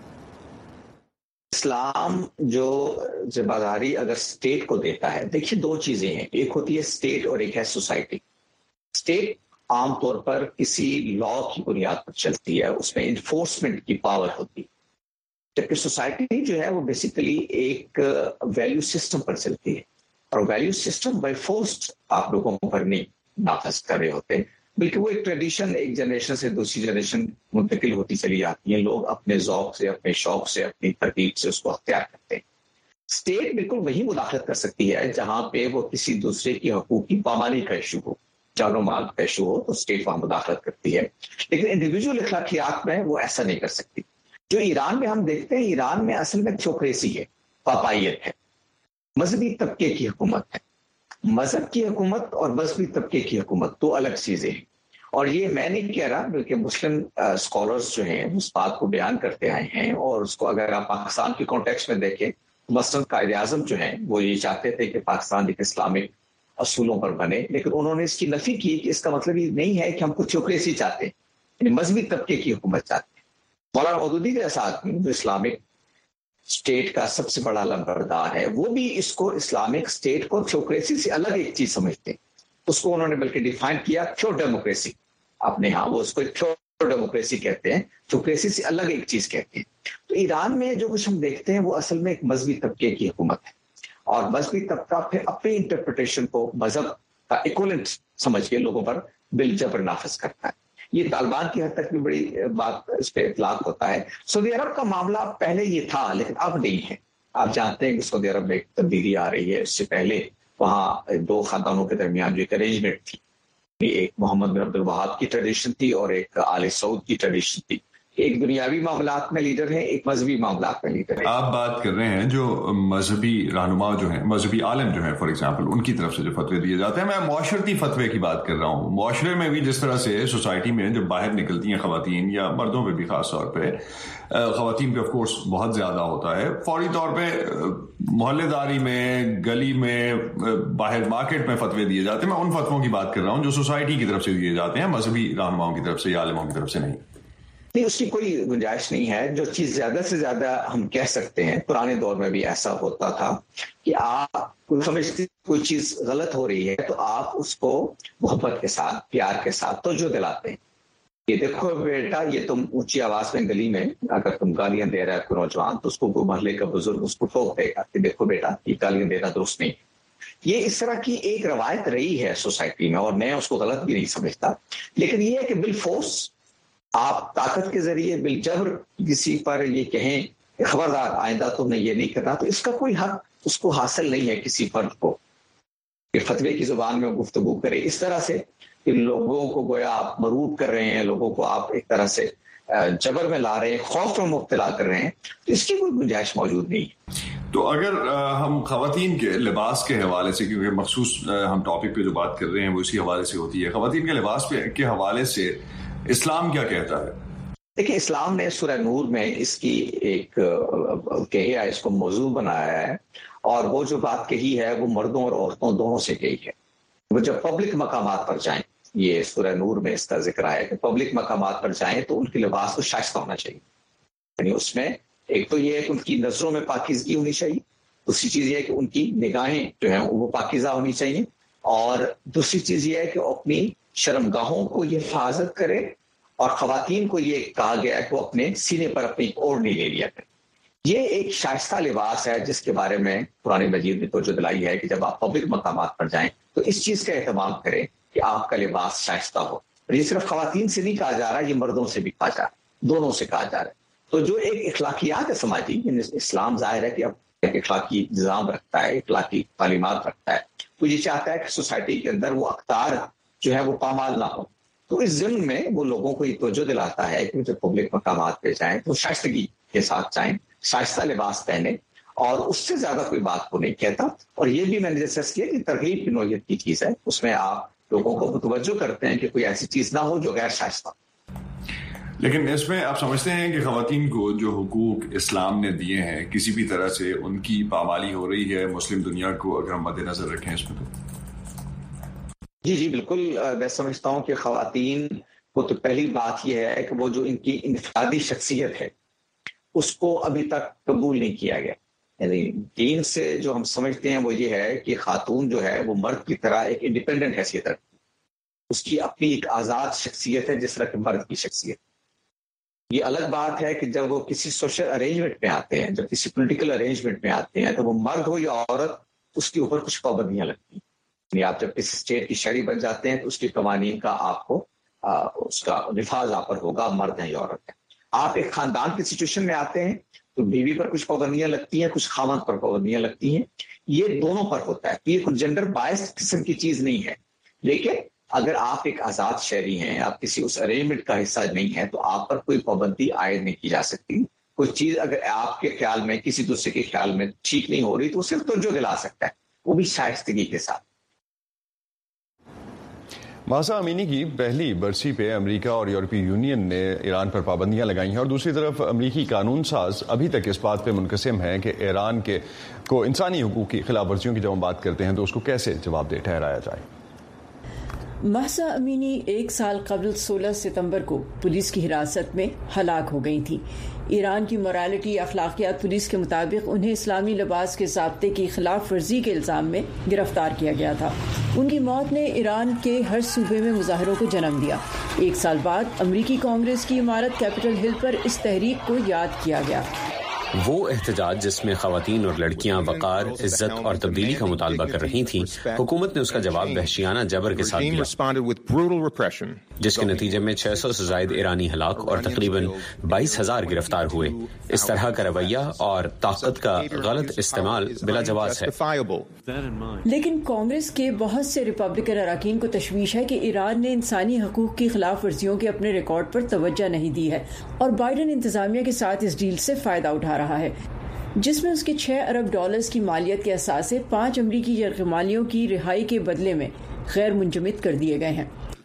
اسلام جو ذمہ داری اگر اسٹیٹ کو دیتا ہے, دیکھیے دو چیزیں ہیں, ایک ہوتی ہے اسٹیٹ اور ایک ہے سوسائٹی. اسٹیٹ عام طور پر کسی لا کی بنیاد پر چلتی ہے, اس میں انفورسمنٹ کی پاور ہوتی ہے, جبکہ سوسائٹی جو ہے وہ بیسیکلی ایک ویلیو سسٹم پر چلتی ہے, اور ویلیو سسٹم بائی فورس آپ لوگوں پر نہیں نافذ کر رہے ہوتے, بلکہ وہ ایک ٹریڈیشن ایک جنریشن سے دوسری جنریشن منتقل ہوتی چلی جاتی ہیں. لوگ اپنے ذوق سے, اپنے شوق سے, اپنی ترتیب سے اس کو اختیار کرتے ہیں. اسٹیٹ بالکل وہی مداخلت کر سکتی ہے جہاں پہ وہ کسی دوسرے کی حقوق کی پامالی کا ایشو ہو, جان و مال کا ایشو ہو, تو اسٹیٹ وہاں مداخلت کرتی ہے. لیکن انڈیویجول اخلاقیات میں وہ ایسا نہیں کر سکتی. جو ایران میں ہم دیکھتے ہیں, ایران میں اصل میں چوکریسی ہے, پاپائیت ہے, مذہبی طبقے کی حکومت ہے. مذہب کی حکومت اور مذہبی طبقے کی حکومت دو الگ چیزیں ہیں, اور یہ میں نہیں کہہ رہا بلکہ مسلم اسکالرز جو ہیں اس بات کو بیان کرتے آئے ہیں. اور اس کو اگر آپ پاکستان کے کانٹیکسٹ میں دیکھیں, مثلاً قائد اعظم جو ہیں وہ یہ چاہتے تھے کہ پاکستان ایک اسلامک اصولوں پر بنے, لیکن انہوں نے اس کی نفی کی کہ اس کا مطلب یہ نہیں ہے کہ ہم کچھ چوکریسی چاہتے ہیں, یعنی مذہبی طبقے کی حکومت چاہتے ہیں. مولانا مودودی کے ساتھ جو اسلامک اسٹیٹ کا سب سے بڑا لمبردار ہے, وہ بھی اس کو اسلامک اسٹیٹ کو تھیوکریسی سے الگ ایک چیز سمجھتے ہیں. اس کو انہوں نے بلکہ ڈیفائن کیا تھیو ڈیموکریسی, اپنے ہاں وہ اس کو تھیو ڈیموکریسی کہتے ہیں, تھیوکریسی سے الگ ایک چیز کہتے ہیں. تو ایران میں جو کچھ ہم دیکھتے ہیں وہ اصل میں ایک مذہبی طبقے کی حکومت ہے, اور مذہبی طبقہ پھر اپنی انٹرپریٹیشن کو مذہب کا ایکولنٹ سمجھ کے لوگوں پر بل جبر نافذ کرتا ہے. یہ طالبان کی حد تک بھی بڑی بات اس پہ اطلاق ہوتا ہے. سعودی عرب کا معاملہ پہلے یہ تھا لیکن اب نہیں ہے. آپ جانتے ہیں کہ سعودی عرب میں ایک تبدیلی آ رہی ہے. اس سے پہلے وہاں دو خاندانوں کے درمیان جو ایک ارینجمنٹ تھی, ایک محمد بن عبد الوہاب کی ٹریڈیشن تھی اور ایک آل سعود کی ٹریڈیشن تھی. ایک دنیاوی معاملات میں لیڈر ہے, ایک مذہبی معاملات میں لیڈر ہے. آپ بات کر رہے ہیں جو مذہبی رہنما جو ہیں, مذہبی عالم جو ہیں, فار ایگزامپل ان کی طرف سے جو فتوے دیے جاتے ہیں, میں معاشرتی فتوے کی بات کر رہا ہوں. معاشرے میں بھی جس طرح سے سوسائٹی میں جب باہر نکلتی ہیں خواتین, یا مردوں پہ بھی خاص طور پہ, خواتین پہ آف کورس بہت زیادہ ہوتا ہے, فوری طور پہ محلے داری میں, گلی میں, باہر مارکیٹ میں فتوے دیے جاتے ہیں. میں ان فتووں کی بات کر رہا ہوں جو سوسائٹی کی طرف سے دیے جاتے ہیں, مذہبی رہنماؤں کی طرف سے یا عالموں کی طرف سے نہیں. نہیں, اس کی کوئی گنجائش نہیں ہے. جو چیز زیادہ سے زیادہ ہم کہہ سکتے ہیں, پرانے دور میں بھی ایسا ہوتا تھا کہ آپ کوئی سمجھتے کوئی چیز غلط ہو رہی ہے تو آپ اس کو محبت کے ساتھ, پیار کے ساتھ توجہ دلاتے ہیں. یہ دیکھو بیٹا, یہ تم اونچی آواز میں گلی میں اگر تم گالیاں دے رہا ہے کوئی نوجوان, تو اس کو کوئی محلے کا بزرگ اس کو ٹوک دے گا کہ دیکھو بیٹا یہ گالیاں دینا درست نہیں. یہ اس طرح کی ایک روایت رہی ہے سوسائٹی میں, اور میں اس کو غلط بھی نہیں سمجھتا. لیکن یہ ہے کہ بال فورس آپ طاقت کے ذریعے بال جبر کسی پر یہ کہیں کہ خبردار آئندہ تم نے یہ نہیں کرنا, تو اس کا کوئی حق اس کو حاصل نہیں ہے کسی فرد کو کہ فتوے کی زبان میں گفتگو کرے اس طرح سے کہ لوگوں کو گویا آپ مروب کر رہے ہیں, لوگوں کو آپ ایک طرح سے جبر میں لا رہے ہیں, خوف میں مبتلا کر رہے ہیں. تو اس کی کوئی گنجائش موجود نہیں ہے. تو اگر ہم خواتین کے لباس کے حوالے سے, کیونکہ مخصوص ہم ٹاپک پہ جو بات کر رہے ہیں وہ اسی حوالے سے ہوتی ہے, خواتین کے لباس پہ کے حوالے سے اسلام کیا کہتا ہے؟ دیکھیں, اسلام نے سورہ نور میں اس کی ایک کہی ہے, اس کو موضوع بنایا ہے, اور وہ جو بات کہی ہے وہ مردوں اور عورتوں دونوں سے کہی ہے. وہ جب پبلک مقامات پر جائیں, یہ سورہ نور میں اس کا ذکر ہے کہ پبلک مقامات پر جائیں تو ان کے لباس کو شائستہ ہونا چاہیے. یعنی اس میں ایک تو یہ ہے کہ ان کی نظروں میں پاکیزگی ہونی چاہیے, دوسری چیز یہ ہے کہ ان کی نگاہیں جو ہیں وہ پاکیزہ ہونی چاہیے، اور دوسری چیز یہ ہے کہ وہ اپنی شرمگاہوں کو یہ حفاظت کرے، اور خواتین کو یہ کہا گیا ہے کہ وہ اپنے سینے پر اپنی اوڑھنی لے لیا کرے۔ یہ ایک شائستہ لباس ہے جس کے بارے میں قرآن مجید نے توجہ دلائی ہے کہ جب آپ پبلک مقامات پر جائیں تو اس چیز کا اہتمام کریں کہ آپ کا لباس شائستہ ہو۔ اور یہ صرف خواتین سے نہیں کہا جا رہا، یہ مردوں سے بھی کہا جا رہا ہے، دونوں سے کہا جا رہا ہے۔ تو جو ایک اخلاقیات ہے سماجی، اسلام ظاہر ہے کہ اب ایک اخلاقی نظام رکھتا ہے، اخلاقی تعلیمات رکھتا ہے، تو یہ چاہتا ہے کہ سوسائٹی کے اندر وہ اقدار جو ہے وہ پامال نہ ہو۔ تو اس ضمن میں وہ لوگوں کو یہ توجہ دلاتا ہے کہ جب پبلک مقامات پہ جائیں تو شائستگی کے ساتھ جائیں، شائستہ لباس پہنے، اور اس سے زیادہ کوئی بات کو نہیں کہتا۔ اور یہ بھی میں نے ڈسکس کیا کہ ترغیب کی نوعیت کی چیز ہے، اس میں آپ لوگوں کو متوجہ کرتے ہیں کہ کوئی ایسی چیز نہ ہو جو غیر شائستہ۔ لیکن اس میں آپ سمجھتے ہیں کہ خواتین کو جو حقوق اسلام نے دیے ہیں کسی بھی طرح سے ان کی پامالی ہو رہی ہے مسلم دنیا کو، اگر ہم مد نظر رکھیں اس میں؟ تو جی جی بالکل، میں سمجھتا ہوں کہ خواتین کو تو پہلی بات یہ ہے کہ وہ جو ان کی انفرادی شخصیت ہے اس کو ابھی تک قبول نہیں کیا گیا۔ یعنی دین سے جو ہم سمجھتے ہیں وہ یہ ہے کہ خاتون جو ہے وہ مرد کی طرح ایک انڈیپینڈنٹ حیثیت رکھتی ہے، اس کی اپنی ایک آزاد شخصیت ہے جس طرح کہ مرد کی شخصیت۔ یہ الگ بات ہے کہ جب وہ کسی سوشل ارینجمنٹ میں آتے ہیں، جب کسی پولیٹیکل ارینجمنٹ میں آتے ہیں، تو وہ مرد ہو یا عورت اس کے اوپر کچھ پابندیاں لگتی ہیں۔ یعنی آپ جب کسی اسٹیٹ کی شہری بن جاتے ہیں تو اس کے قوانین کا آپ کو آ, اس کا نفاذ آپ پر ہوگا، مرد ہیں یا عورت ہے۔ آپ ایک خاندان کی سچویشن میں آتے ہیں تو بیوی پر کچھ پابندیاں لگتی ہیں، کچھ خاوند پر پابندیاں لگتی ہیں، یہ دونوں پر ہوتا ہے۔ یہ کوئی جینڈر بائس قسم کی چیز نہیں ہے، لیکن اگر آپ ایک آزاد شہری ہیں، آپ کسی اس ارینجمنٹ کا حصہ نہیں ہیں، تو آپ پر کوئی پابندی عائد نہیں کی جا سکتی۔ کوئی چیز اگر آپ کے خیال میں کسی دوسرے کے خیال میں ٹھیک نہیں ہو رہی تو صرف توجہ دلا سکتا ہے، وہ بھی شائستگی کے ساتھ۔ مہسا امینی کی پہلی برسی پہ امریکہ اور یورپی یونین نے ایران پر پابندیاں لگائی ہیں، اور دوسری طرف امریکی قانون ساز ابھی تک اس بات پہ منقسم ہیں کہ ایران کے کو انسانی حقوق کی خلاف ورزیوں کی جب ہم بات کرتے ہیں تو اس کو کیسے جواب دہ ٹھہرایا جائے۔ مہسا امینی ایک سال قبل سولہ ستمبر کو پولیس کی حراست میں ہلاک ہو گئی تھیں۔ ایران کی مورالٹی اخلاقیات پولیس کے مطابق انہیں اسلامی لباس کے ضابطے کی خلاف ورزی کے الزام میں گرفتار کیا گیا تھا۔ ان کی موت نے ایران کے ہر صوبے میں مظاہروں کو جنم دیا۔ ایک سال بعد امریکی کانگریس کی عمارت کیپٹل ہل پر اس تحریک کو یاد کیا گیا۔ وہ احتجاج جس میں خواتین اور لڑکیاں وقار، عزت اور تبدیلی کا مطالبہ کر رہی تھیں، حکومت نے اس کا جواب وحشیانہ جبر کے ساتھ دیا، جس کے نتیجے میں چھ سو سے زائد ایرانی ہلاک اور تقریباً بائیس ہزار گرفتار ہوئے۔ اس طرح کا رویہ اور طاقت کا غلط استعمال بلا جواز ہے۔ لیکن کانگریس کے بہت سے ریپبلکن اراکین کو تشویش ہے کہ ایران نے انسانی حقوق کی خلاف ورزیوں کے اپنے ریکارڈ پر توجہ نہیں دی ہے، اور بائیڈن انتظامیہ کے ساتھ اس ڈیل سے فائدہ اٹھا رہا ہے، جس میں اس کے چھ ارب ڈالرز کی مالیت کے اثاثے پانچ امریکی یرغمالیوں کی رہائی کے بدلے میں غیر منجمد کر دیے گئے ہیں۔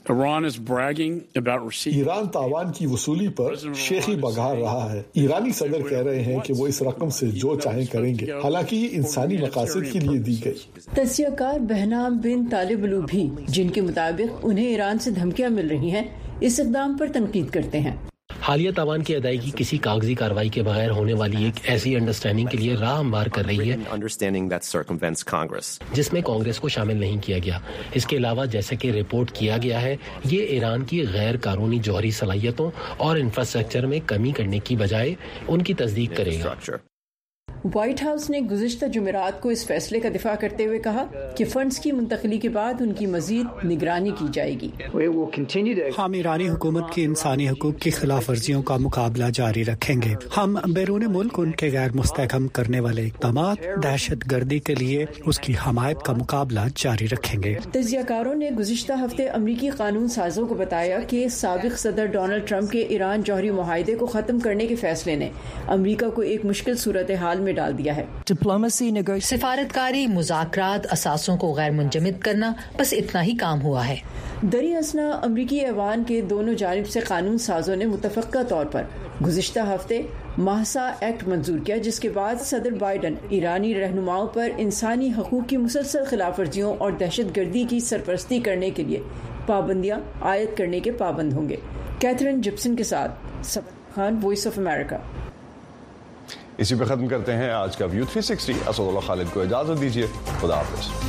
ایران تاوان کی وصولی پر شیخی بگا رہا ہے۔ ایرانی صدر کہہ رہے ہیں کہ وہ اس رقم سے جو چاہیں کریں گے، حالانکہ یہ انسانی مقاصد کے لیے دی گئی۔ تجزیہ کار بہنام بن طالب الو بھی، جن کے مطابق انہیں ایران سے دھمکیاں مل رہی ہیں، اس اقدام پر تنقید کرتے ہیں۔ حالیہ تاوان کی ادائیگی کسی کاغذی کارروائی کے بغیر ہونے والی ایک ایسی انڈرسٹینڈنگ کے لیے راہ ہموار کر رہی ہے جس میں کانگریس کو شامل نہیں کیا گیا۔ اس کے علاوہ جیسا کہ رپورٹ کیا گیا ہے، یہ ایران کی غیر قانونی جوہری صلاحیتوں اور انفراسٹرکچر میں کمی کرنے کی بجائے ان کی تصدیق کرے گا۔ وائٹ ہاؤس نے گزشتہ جمعرات کو اس فیصلے کا دفاع کرتے ہوئے کہا کہ فنڈز کی منتقلی کے بعد ان کی مزید نگرانی کی جائے گی۔ ہم ایرانی حکومت کی انسانی حقوق کی خلاف ورزیوں کا مقابلہ جاری رکھیں گے۔ ہم بیرون ملک ان کے غیر مستحکم کرنے والے اقدامات، دہشت گردی کے لیے اس کی حمایت کا مقابلہ جاری رکھیں گے۔ تجزیہ کاروں نے گزشتہ ہفتے امریکی قانون سازوں کو بتایا کہ سابق صدر ڈونلڈ ٹرمپ کے ایران جوہری معاہدے کو ختم کرنے کے فیصلے نے امریکہ کو ایک مشکل صورتحال میں ڈال دیا ہے۔ سفارتکاری، مذاکرات، اثاثوں کو غیر منجمد کرنا، بس اتنا ہی کام ہوا ہے۔ دری اثنا امریکی ایوان کے دونوں جانب سے قانون سازوں نے متفقہ طور پر گزشتہ ہفتے مہسا ایکٹ منظور کیا، جس کے بعد صدر بائیڈن ایرانی رہنماؤں پر انسانی حقوق کی مسلسل خلاف ورزیوں اور دہشت گردی کی سرپرستی کرنے کے لیے پابندیاں عائد کرنے کے پابند ہوں گے۔ کیتھرین جپسن کے ساتھ سبا خان، وائس آف امریکہ۔ इसी पे खत्म करते हैं आज का view three sixty. Asadullah Khalid को इजाजत दीजिए। खुदा हाफिज।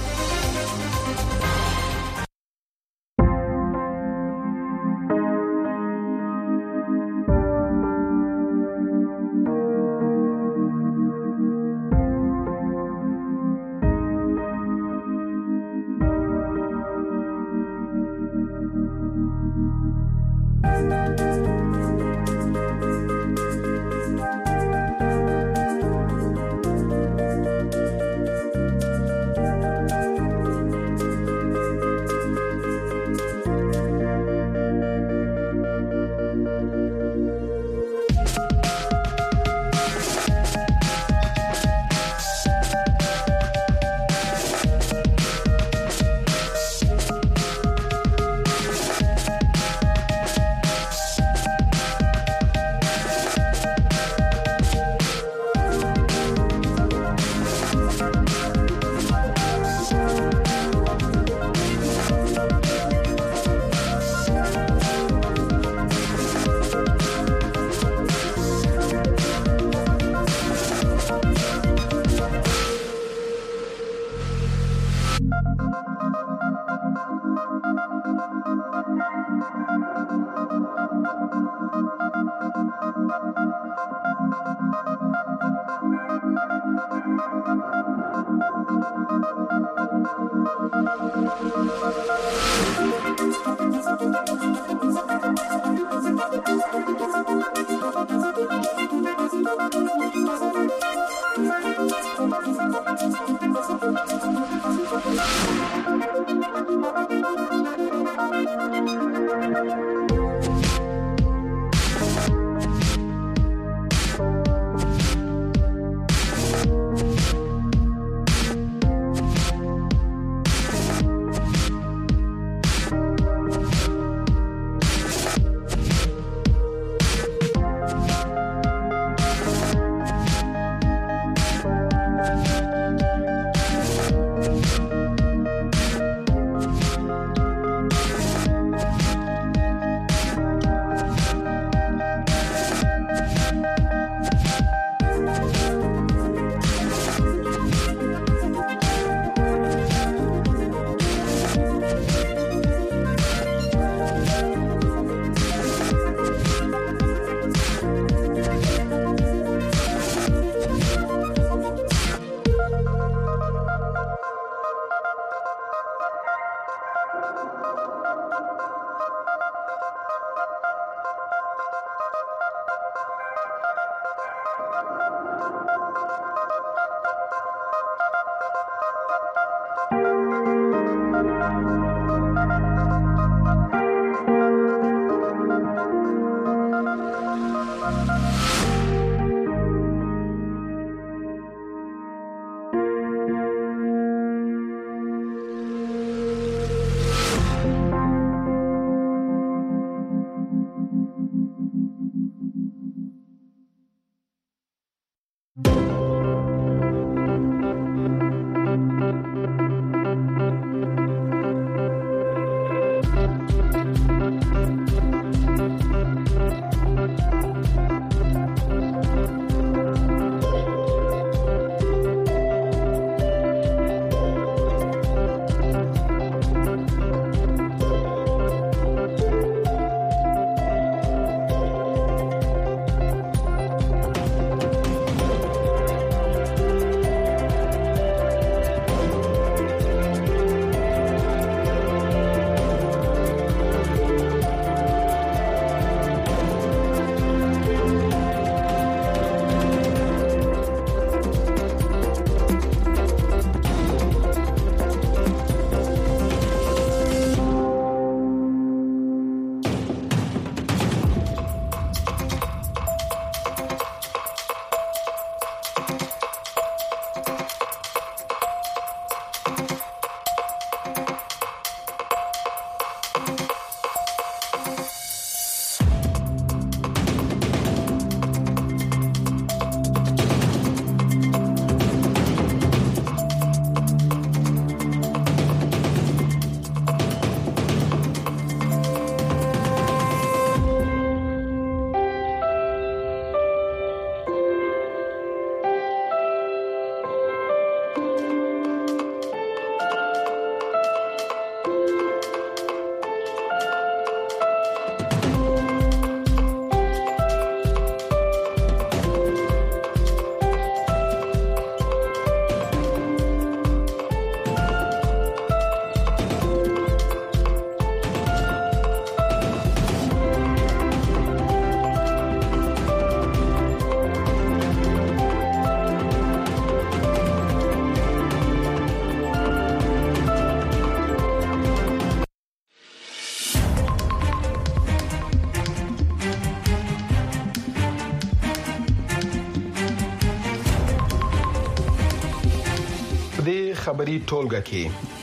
خبری ټولګه کې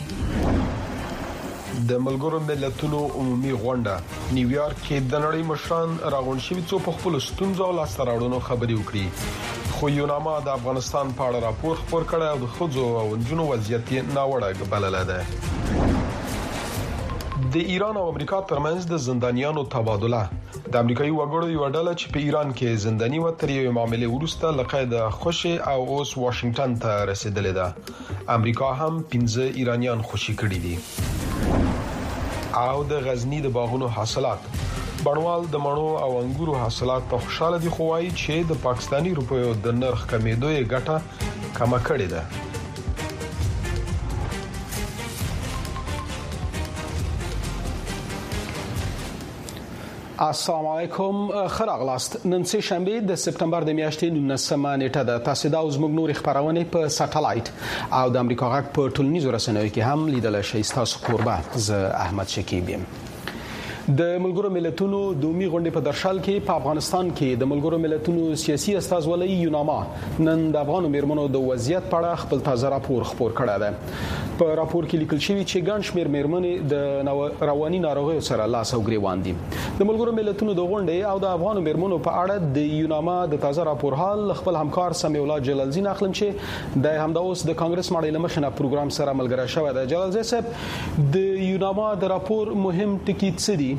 د ملګرو ملتونو عمومي غونډه نیویارک کې د نړۍ مشران راغونډ شوي څو په خپل ستونزو او لاسته راوړنو خبري وکړي خو یوناما د افغانستان په اړه راپور خپور کړی او د ښځو او نجونو وضعیت یې ناوړه بللی دی د ایران او امریکا ترمنځ د زندانیانو تبادله د امریکایي وګړو یو ډله چې په ایران کې زنداني و تر یو معاملې وروسته لقید خوشي او اوس واشنگټن ته رسیدلې ده امریکا هم پنځه ایرانیان خوشي کړي دي او د غزنی د باغونو حاصلات بڼوال د مڼو او انګورو حاصلات په خوشاله دي خو وايي چې د پاکستاني روپیو د نرخ کمیدو یې ګټه کم کړې ده السلام علیکم خراغلاست نن سه شنبه د سپتمبر د میاشتې نولسمه نیټه ده تاسو دا اوس موږ نور خبرونه په ساتلایت او د امریکا غږ په ټولنیزو رسنیو کې هم لیدل شئ تاسو قربه ز احمد شکیب یم د ملګرو ملتونو دومي غونډې په درشل کې په افغانستان کې د ملګرو ملتونو سیاسي استازولۍ یوناما نن د افغان میرمنو د وضعیت په اړه خپل تازه راپور خپور کړی دی په راپور کې لیکل شوی چې ګڼ شمېر میرمنې د رواني ناروغیو سره لاس او ګریوان دي د ملګرو ملتونو د غونډې او د افغان میرمنو په اړه د یوناما د تازه راپور حال خپل همکار سمیع الله جلالزین اخلم چې د همدا اوس د کانګرس ماډل مخنه پروګرام سره ملګری شوی دی جلالزی صاحب د یوناما د راپور مهم ټکی څه دي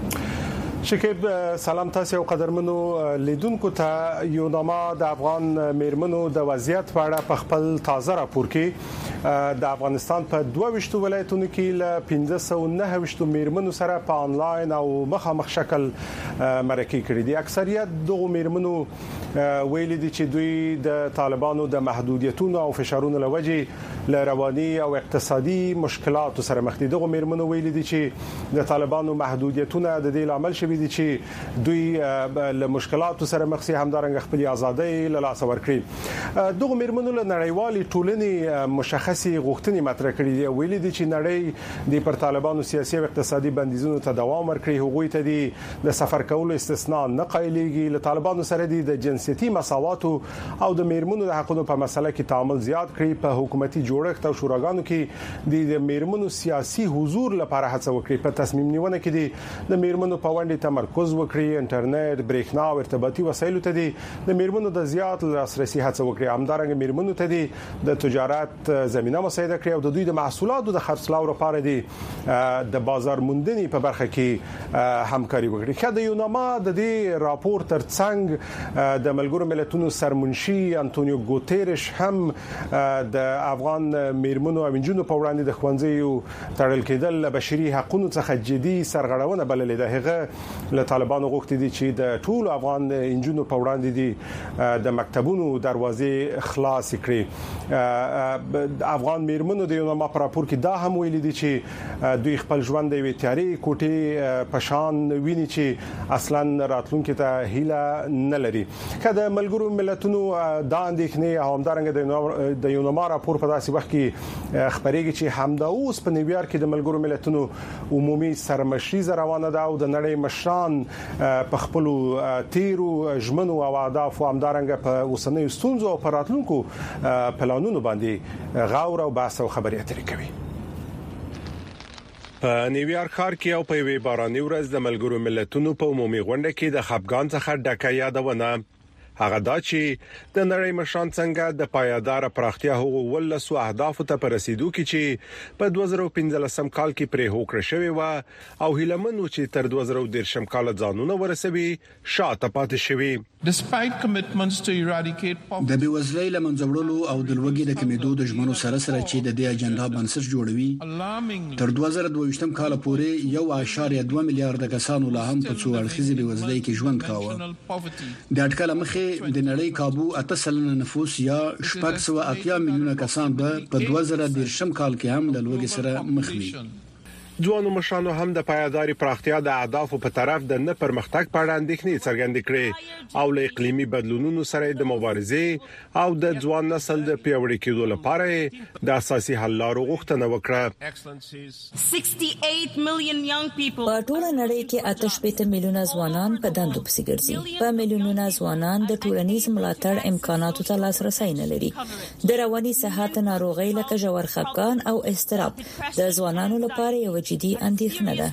شکیب سلام تاسو او قدرمنو لیدونکو ته یوناما د افغان میرمنو د وضعیت په اړه په خپل تازه راپور کې د افغانستان په دوه ویشتو ولایتونو کې ل پنځه سوه او نهه ویشت میرمنو سره په انلاین او مخامخ شکل مرکه کړې دي اکثریت دغه میرمنو ویلي دي چې دوی د طالبانو د محدودیتونو او فشارونو لوجې ل رواني او اقتصادي مشکلاتو سره مخ دي دغه میرمنو ویلي دي چې د طالبانو محدودیتونه د دې عمل شوي دي چې دوی له مشکلاتو سره مخ سي همدارنګ خپل ازادۍ له لاس ورکړي دغه میرمنو له نړیوالي ټولنې مشخصي غوښتنې مطرح کړې دي ویلي دي چې نړۍ د پر طالبانو سیاسي او اقتصادي بندیزونو ته دوام ورکړي هغوی ته دي د سفر کولو استثناء نه قایلېږي له طالبانو سره دي د جنسيتي مساوات او د میرمنو د حقوقو په مسله کې تعامل زیات کړي په حکومتي جوړښت او شوراګانو کې د میرمنو سیاسي حضور لپاره هڅه وکړي په تصمیم نیونه کې دي د میرمنو په وړاندې تمرکز وکړي انټرنیټ برېښنا او ارتباطي وسایلو ته دي د میرمنو د زیات لاسرسي هڅه وکړي همدارنګه میرمنو ته دي د تجارت زمينه مساعده کړي او د دوی د محصولاتو د خرڅلاو لپاره دي د بازار موندنې په برخه کې همکاري وکړي خدای یوناما د دې راپور ترڅنګ د ملګرو ملتونو سرمنشي انټونیو ګوتيرش هم د افغان میرمنو او انجونو په وړاندې د خوندزیو تړل کېدل بشري حقوقو څخه جدي سرغړونه بللې ده هغه له طالبانو غوښتي دي چې د ټول افغان انجونو په وړاندې دي د مکتبونو دروازې خلاص کړي افغان میرمنو د یوناما په راپور کې دا هم ویلي دي چې دوی خپل ژوند د وی تیاری کوټي پشان ویني چې اصلا راتلونکو ته هیله نه لري کله ملګرو ملتونو دا اندېښنې او همدارنګه د یوناما راپور په داسې وخت کې خبرېږي چې همدا اوس په نیویارک کې د ملګرو ملتونو عمومي سرمشري روانه ده او د نړۍ مشران په خپل تیرو ژمنو او اهداف او همدارنګه په اوسنۍ ستونزو او پراتلونکو پلانونو باندې غور او بحث او خبرې اترې کوي په نیویارک ښار کې او په وی باراني ورځ د ملګرو ملتونو په عمومي غونډه کې د خپګان څخه ډکه یادونه هغه دا چې د نړۍ مشران څنګه د پایدار پراختیا حقوق ولسو اهداف ته پرسیدو کې چې په دوه زره پنځلسم کال کې پرې هوکړه شوی و او هیلمنو چې تر دوه زره دیرشم کال ځانونه ورسوي شاته پاتې شوی Despite commitments to eradicate poverty د بیوزلۍ لمنځوړلو او د لوګي د کمیدو د ژمنو سره سره چې د دې اجنډا بنسټ جوړوي تر دوه زره دوه ویشتم کال پورې یو اعشاریه دوه میلیارډ کسانو لا هم په څو اړخیزه بیوزلۍ کې ژوند کاوه د اټکل مخې د نړۍ کابو اته سلنه نفوس یا شپږ سوه اتیا میلیونه کسان به په دوه زره دیرشم کال کې هم د لوګي سره مخ وي ځوانو مشرانو هم د پایداري پراختیا د اهدافو په طرف د نه پرمختګ په اړه اندېښنې څرګندې کړې او له اقلیمي بدلونونو سره د مبارزې او د ځوان نسل د پیوړې کېدو لپاره د اساسي حل لارو غوښتنه وکړه. په ټوله نړۍ کې آتش پېته میلیونه ځوانان په دندو پسې ګرځي. په میلیونونو ځوانان د ټولنیز ملاتړ امکاناتو ته لاسرسي نه لري. د رواني صحت ناروغي لکه ژور خپګان او اضطراب د ځوانانو لپاره یو جدي اندېښنه ده.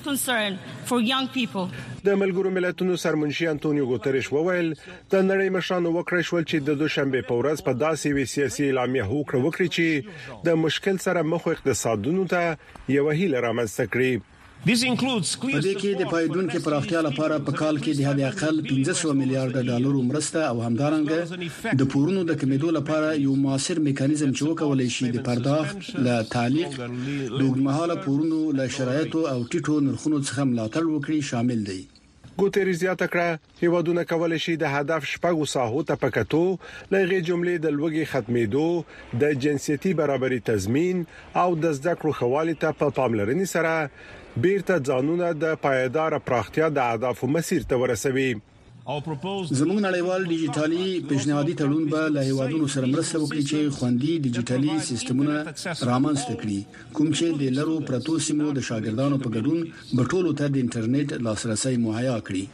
د ملګرو ملتونو سرمنشي انټونیو ګوتریش وویل د نړۍ مشرانو وکړی شول چې د دوشنبه په ورځ په داسې وی سیاسي اعلامیه هوکړه وکړي چې د مشکل سره مخ اقتصادونو ته یو هیله رامنځته کړي. په دې کې د پایدونکو پراختیا لپاره په کال کې د حد اقل پنځه سوه میلیارډ ډالرو مرسته او همدارنګه د پورونو د کمیدو لپاره یو موثر میکانیزم چې وکولای شي د پرداخت له تعلیق د اوږدمهاله پورونو له شرایطو او ټیټو نرخونو څخه ملاتړ وکړي شامل دی. ګوتریش زیاته کړه هیوادونه کولای شي د هدف شپږو ساحو ته پکاتو لږه جملې د لوګي ختمېدو د جنسيتي برابرۍ تضمین او د زده کړو خوالي ته په پاملرنې سره بیرته ځانونه د پایدار پراختیا د اهدافو مسیر ته ورسوي. زموږ نړیوال ډیجیټالي پیشنهادي تړون به له هیوادونو سره مرسته وکړي چې خوندي ډیجیټالي سیستمونه رامنځته کړي کوم چې د لرو پرتو سیمو د شاګردانو په ګډون به ټولو ته د انټرنیټ لاسرسي مهیا کړي.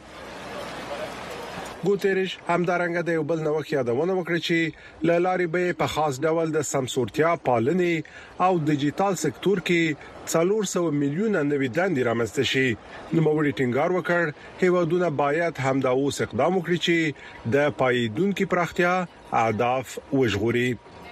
ګوتریش همدارنګه د یو بل نوښت یادونه وکړه چې لاري به په خاص ډول د سمسورتیا پالنې او ډیجیټل سکتور کې څلور سوه میلیونه نوي دندې رامنځته شي. نو موري ټینګار وکړ هیوادونه باید همدا اوس اقدام وکړي چې د پایدونکو پراختیا اهداف وژغوري.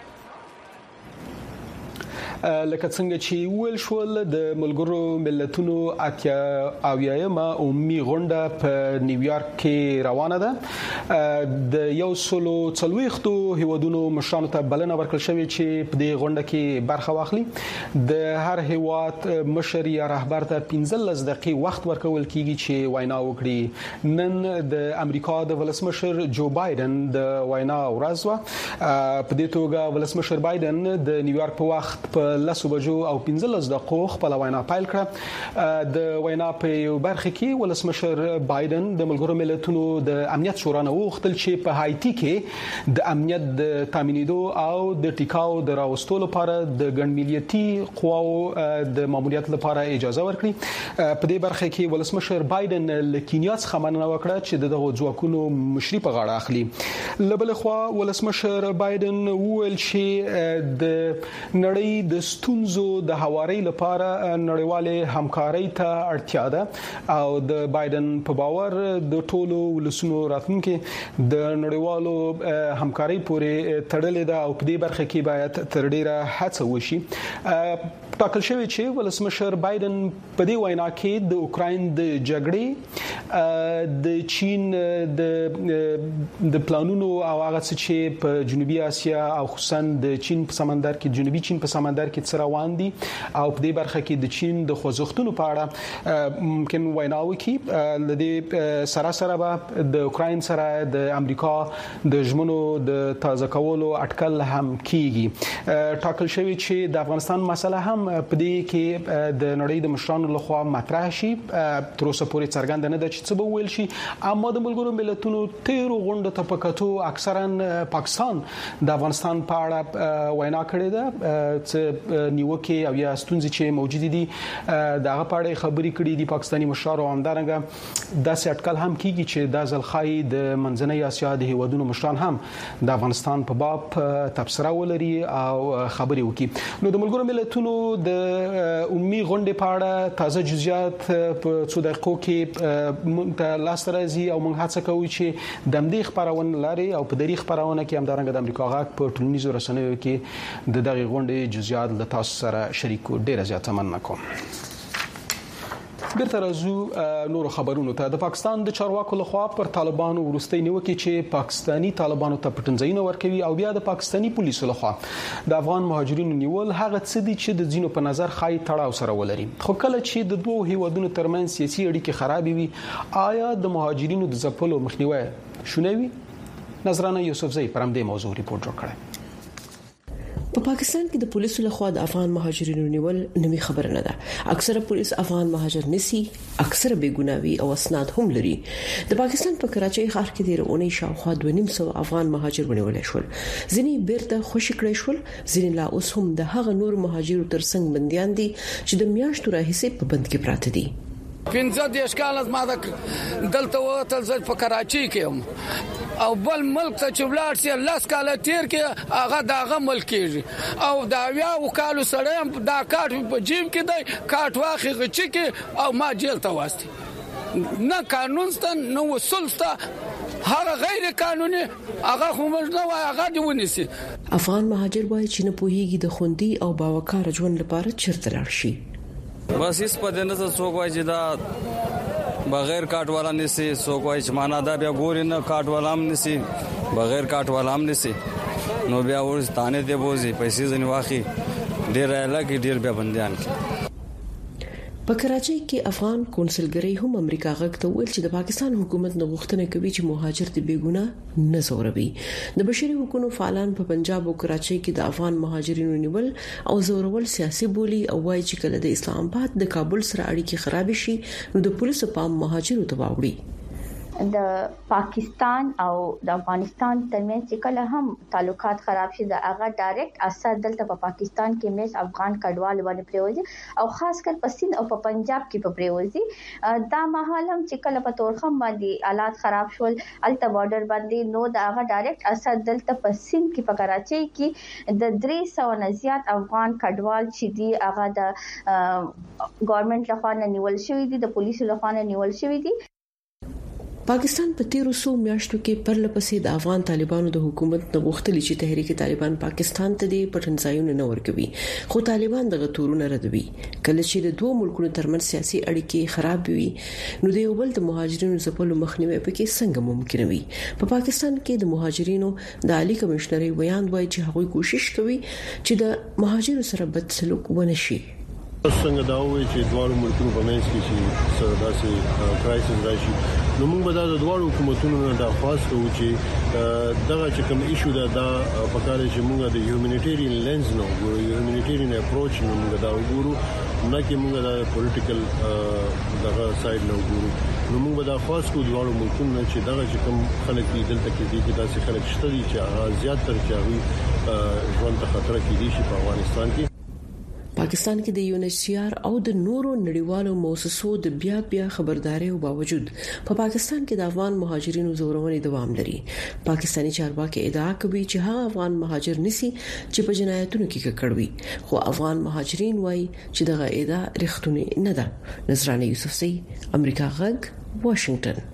لکه څنګه چې ویل شول د ملګرو ملتونو اتیا اویایمه عمومي غونډه په نیویارک کې روانه ده. د یو سلو څلويختو هیوادونو مشرانو ته بلنه ورکړل شوې چې په دې غونډه کې برخه واخلي. د هر هیواد مشر یا رهبر ته پنځلس دقیقې وخت ورکول کیږي چې وینا وکړي. نن د امریکا د ولسمشر جو بایدن د وینا ورځ و. په دې توګه ولسمشر بایدن د نیویارک په وخت په لسو بجو او پنځلس دقیقو خپل وینا پیل کړه. د وینا په یو برخه کې ولسمشر بایدن د ملګرو ملتونو د امنیت شورا نه وغوښتل چې په هایټي کې د امنیت د تامینیدو او د ټیکاو د راوستلو لپاره د ګڼملیتي قواو د ماموریت لپاره اجازه ورکړي. په دې برخه کې ولسمشر بایدن له کینیا څخه مننه وکړه چې دغه ځواکونو مشري په غاړه اخلي. لبل خو ولسمشر بایدن وویل چې د نړۍ د ستونزو د هواري لپاره نړیواله همکاري ته اړتیا ده او د بایدن په باور د ټولو ولسونو راتلونکي د نړیوالو همکاري پورې تړلې ده او په دې برخه کې باید تر ډیره هڅه وشي. ټاکل شوی چې ولسمشر بایدن په دې وینا کې د اوکراین د جګړې د چین د د پلانونو او هغه څه چې په جنوبي اسیا او خصوصا د چین په سمندر کې جنوبي چین په سمندر کې څه روان دي او په دې برخه کې د چین د خوځښتونو په اړه ممکن وینا وکړي. د دې سره سره به د اوکراین سره د امریکا د ژمنو د تازه کولو اټکل هم کیږي. ټاکل شوی چې د افغانستان مسله هم په دې کې د نړۍ د مشرانو لخوا مطرح شي. تر اوسه پورې څرګند نه ده چې څه به ویل شي، اما د ملګرو ملتونو تیرو غونډو ته پکاتو اکثرا پاکستان د افغانستان په اړه وینا کړې ده چې نیوکه او یا ستونزې چې موجود دي دغه په اړه خبرې کړې دي پاکستاني مشرانو. همدارنګه داسې اټکل هم کیږي چې د ځلخای د منځنۍ اسیا د هیوادونو مشران هم د افغانستان په باب تبصره ولري او خبرې وکړي. نو د ملګرو ملتونو د عمومي غونډې په اړه تازه جزئیات په څو دقیقو کې مونږ ته لاس راځي او مونږ هڅه کوو چې د دې خبرونه لري او په دې خبرونه کې همدارنګه د امریکا غاک په ټولنیزو رسنیو کې د دغه غونډې جزئیات له تاسو سره شریکو. ډیره زیاته مننه کوم. بیرته راځو نور خبرونو ته. د پاکستان د چارواکو لخوا پر طالبانو ورستۍ نیوکه چې پاکستانی طالبانو ته پټنځایونه ورکوي او بیا د پاکستانی پولیسو لخوا د افغان مهاجرینو نیول هغه څه دي چې د ځینو په نظر خای تړاو سره ولري. خو کله چې د دوه هیوادونو ترمنځ سیاسي اړیکې خرابې وي آیا د مهاجرینو د ځپلو مخنیوي شونې وي؟ نظرانه یوسفزئی پر همدې موضوع ریپورت جوړ کړی. په پا پاکستان کې د پولیسو لخوا د افغان مهاجرینو نیول نوې خبره نه ده. اکثره پولیس افغان مهاجر نسی، اکثره بېګناوي او اسناد هم لري. د پاکستان په کراچۍ ښار کې د رونی شاوخوا دوه نیم سو افغان مهاجر ونیول شول. ځینې بیرته خوشی کړی شول، ځینې لا اوس هم د هغه نور مهاجرو ترڅنګ بنديان دي چې د میاشتو راهیسې په بند کې پراته دي. پنځه دیش کال ما دلته وته ځل په کراچۍ کې هم او بل ملک ته چوبلار سي لاس کاله تیر کې هغه داغه ملک کېږي او دا بیا وکالو سره دا کارت په جیب کې دی، کارت واخی غچي کې او ما جیل ته واستي. نه قانون ستن نو وصول ست هغه غیر قانوني هغه هم نه وای هغه دی ونیسي. افغان مهاجر وای چې نه پوهیږي د خوندي او باوقار ژوند لپاره چیرته لاړ شي. بس اس په دنه څه څوک وای چې دا بغیر کارت والا نسی، څوک وای چې معنا دا بیا ګوري نه کارت والا هم نسی، بغیر کارت والا هم نسی، نو بیا ورستانه دی بوزي پیسې ځنی واخی ډیر الګ ډیر بیا بنديان. په کراچۍ کې افغان کونسلګری هم امریکا غږ ته ویل چې د پاکستان حکومت نه غوښتنه کوي چې مهاجر د بیګونه نه زوروي. د بشري حقوقو فعالان په پنجاب او کراچۍ کې د افغان مهاجرینو نیول او زورول سیاسي بولی او وایي چې کله د اسلام آباد د کابل سره اړیکې خراب شي نو د پولیسو پام مهاجرو ته واوړي. د پاکستان او د افغانستان ترمنځ چې کله هم تعلقات خراب شي د هغه ډایرکټ اثر دلته په پاکستان کې مېز افغان کډوال باندې پریوځي او خاص کر په سند او په پنجاب کې په پریوځي. دا مهال هم چې کله په تورخم باندې حالات خراب شول الته بارډر باندې نو د هغه ډایرکټ اثر دلته په سند کې په کراچۍ کې د درې سو نه زیات افغان کډوال چې دی هغه د ګورنمنت لخوا نیول شوی دي، د پولیسو لخوا نیول شوی دي. پاکستان په تیرو سو میاشتو کې پرلپسې د افغان طالبانو د حکومت نه غوښتل چې تحریک طالبان پاکستان ته د پټنځایونو نه ورکوي، خو طالبان دغه تورونه ردوي. کله چې د دوه ملکونو ترمنځ سیاسي اړیکې خراب وي نو د یو بل د مهاجرینو ځپلو مخنیوي پکې څنګه ممکن وي. په پا پاکستان کې د مهاجرینو د عالی کمشنري ویان وایي چې هغوی کوشش کوي چې د مهاجرو سره بد سلوک ونه شي. څنګه دا وایي چې دوه ملکونو په منځ کې چې سره داسې کرایسس راشي نو موږ به د دوه حکومتونو نه د خاص کوو چې دغه چې کوم ایشو دا د پکاره چې موږ د هیومانیټیرین لینز نو ګورو، هیومانیټیرین اپروچ نو موږ دا وګورو، نه کې موږ د پولیټیکل دغه سایډ نو ګورو. نو موږ به د خاص کوو دوه ملکونو نه چې دغه چې کوم خلک دلته کې دي چې داسې خلک شته دي چې زیات تر چې هغه ژوند ته خطر کې دي شي په افغانستان کې. پاکستان کې د یو ان ایچ سی آر او د نورو نړیوالو موسسو د بیا بیا خبرداري او باوجود په پاکستان کې د افغان مهاجرینو زورونې دوام لري. پاکستاني چارواکي ادعا کوي چې هغه افغان مهاجر نسی چې په جنایتونو کې ککړوي، خو افغان مهاجرین وایي چې دغه ادعا رښتونی نه ده. نصرانه یوسفزئی، امریکا غږ، واشنگټن.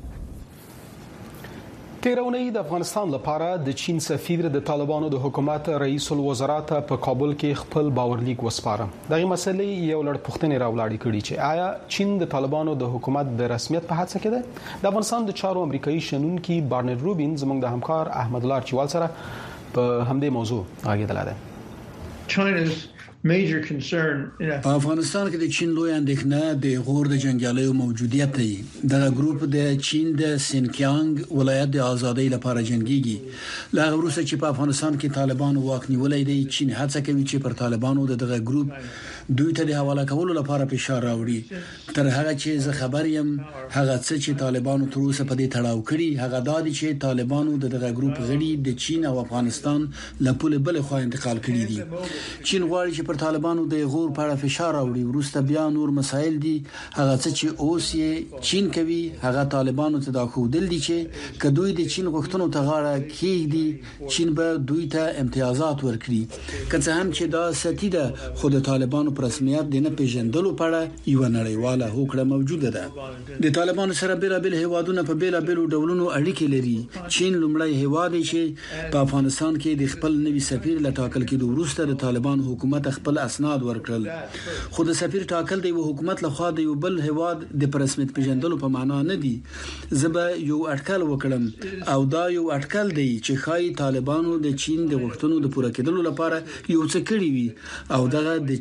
تیرونی د افغانستان لپاره د چین سفیر د طالبانو د حکومت رئیس الوزرا ته په کابل کې خپل باورلیک وسپاره. دغه مسلې یو لړ پوښتنې راولاړې کړي چې آیا چین د طالبانو د حکومت د رسمیت په هڅه کې ده؟ د افغانستان د چارو امریکایي شنونکي بارنر روبین زموږ د همکار احمد الله چوال سره په همدې موضوع غږېدل ده. په افغانستان کې د چین لوی اندېښنه د غور د جنگیالیو موجودیت دی. دغه ګروپ د چین د سینکیانګ ولایت د ازادۍ لپاره جنگيږي. لا وروسته چې په افغانستان کې طالبانو واک نیولای دی، چین هڅه کوي چې پر طالبانو د دغه ګروپ دوی ته د حواله کولو لپاره فشار راوړي. تر هغه چې زه خبر یم هغه څه چې طالبانو تر اوسه په دې تړاو کړي هغه دا دي چې طالبانو د دغه ګروپ غړي د چین او افغانستان له پوله بل خوا انتقال کړي دي. چین غواړي چې پر طالبانو د غور په اړه فشار راوړي. ورسته بیا نور مسایل دي. هغه څه چې اوس یې چین کوي هغه طالبانو ته دا خودل دي چې کدوې د چین غوښتنو ته غاړه کېږدي چین به دوی ته امتیازات ورکړي. که څه هم چې دا ستی ده خو د طالبانو پر رسمیت د نه پیژندلو په اړه یو نړیواله هوکړه موجوده ده. د طالبانو سره بیلابل هیوادونه په بیلابل ډولونو اړیکې لري. چین لومړی هیواد دی چې په افغانستان کې د خپل نوي سفیر لټاکل کېدو وروسته د طالبان حکومت خپل اسناد ورکړل. خو د سفیر ټاکل د حکومت لخوا د یو بل هیواد د پرسمیت پیژندلو په معنا نه دی. زبه یو اټکل وکړم او دا یو اټکل دی چې خای طالبانو د چین د غوښتنو د پوره کېدلو لپاره یو څه کړی وي او دغه د چین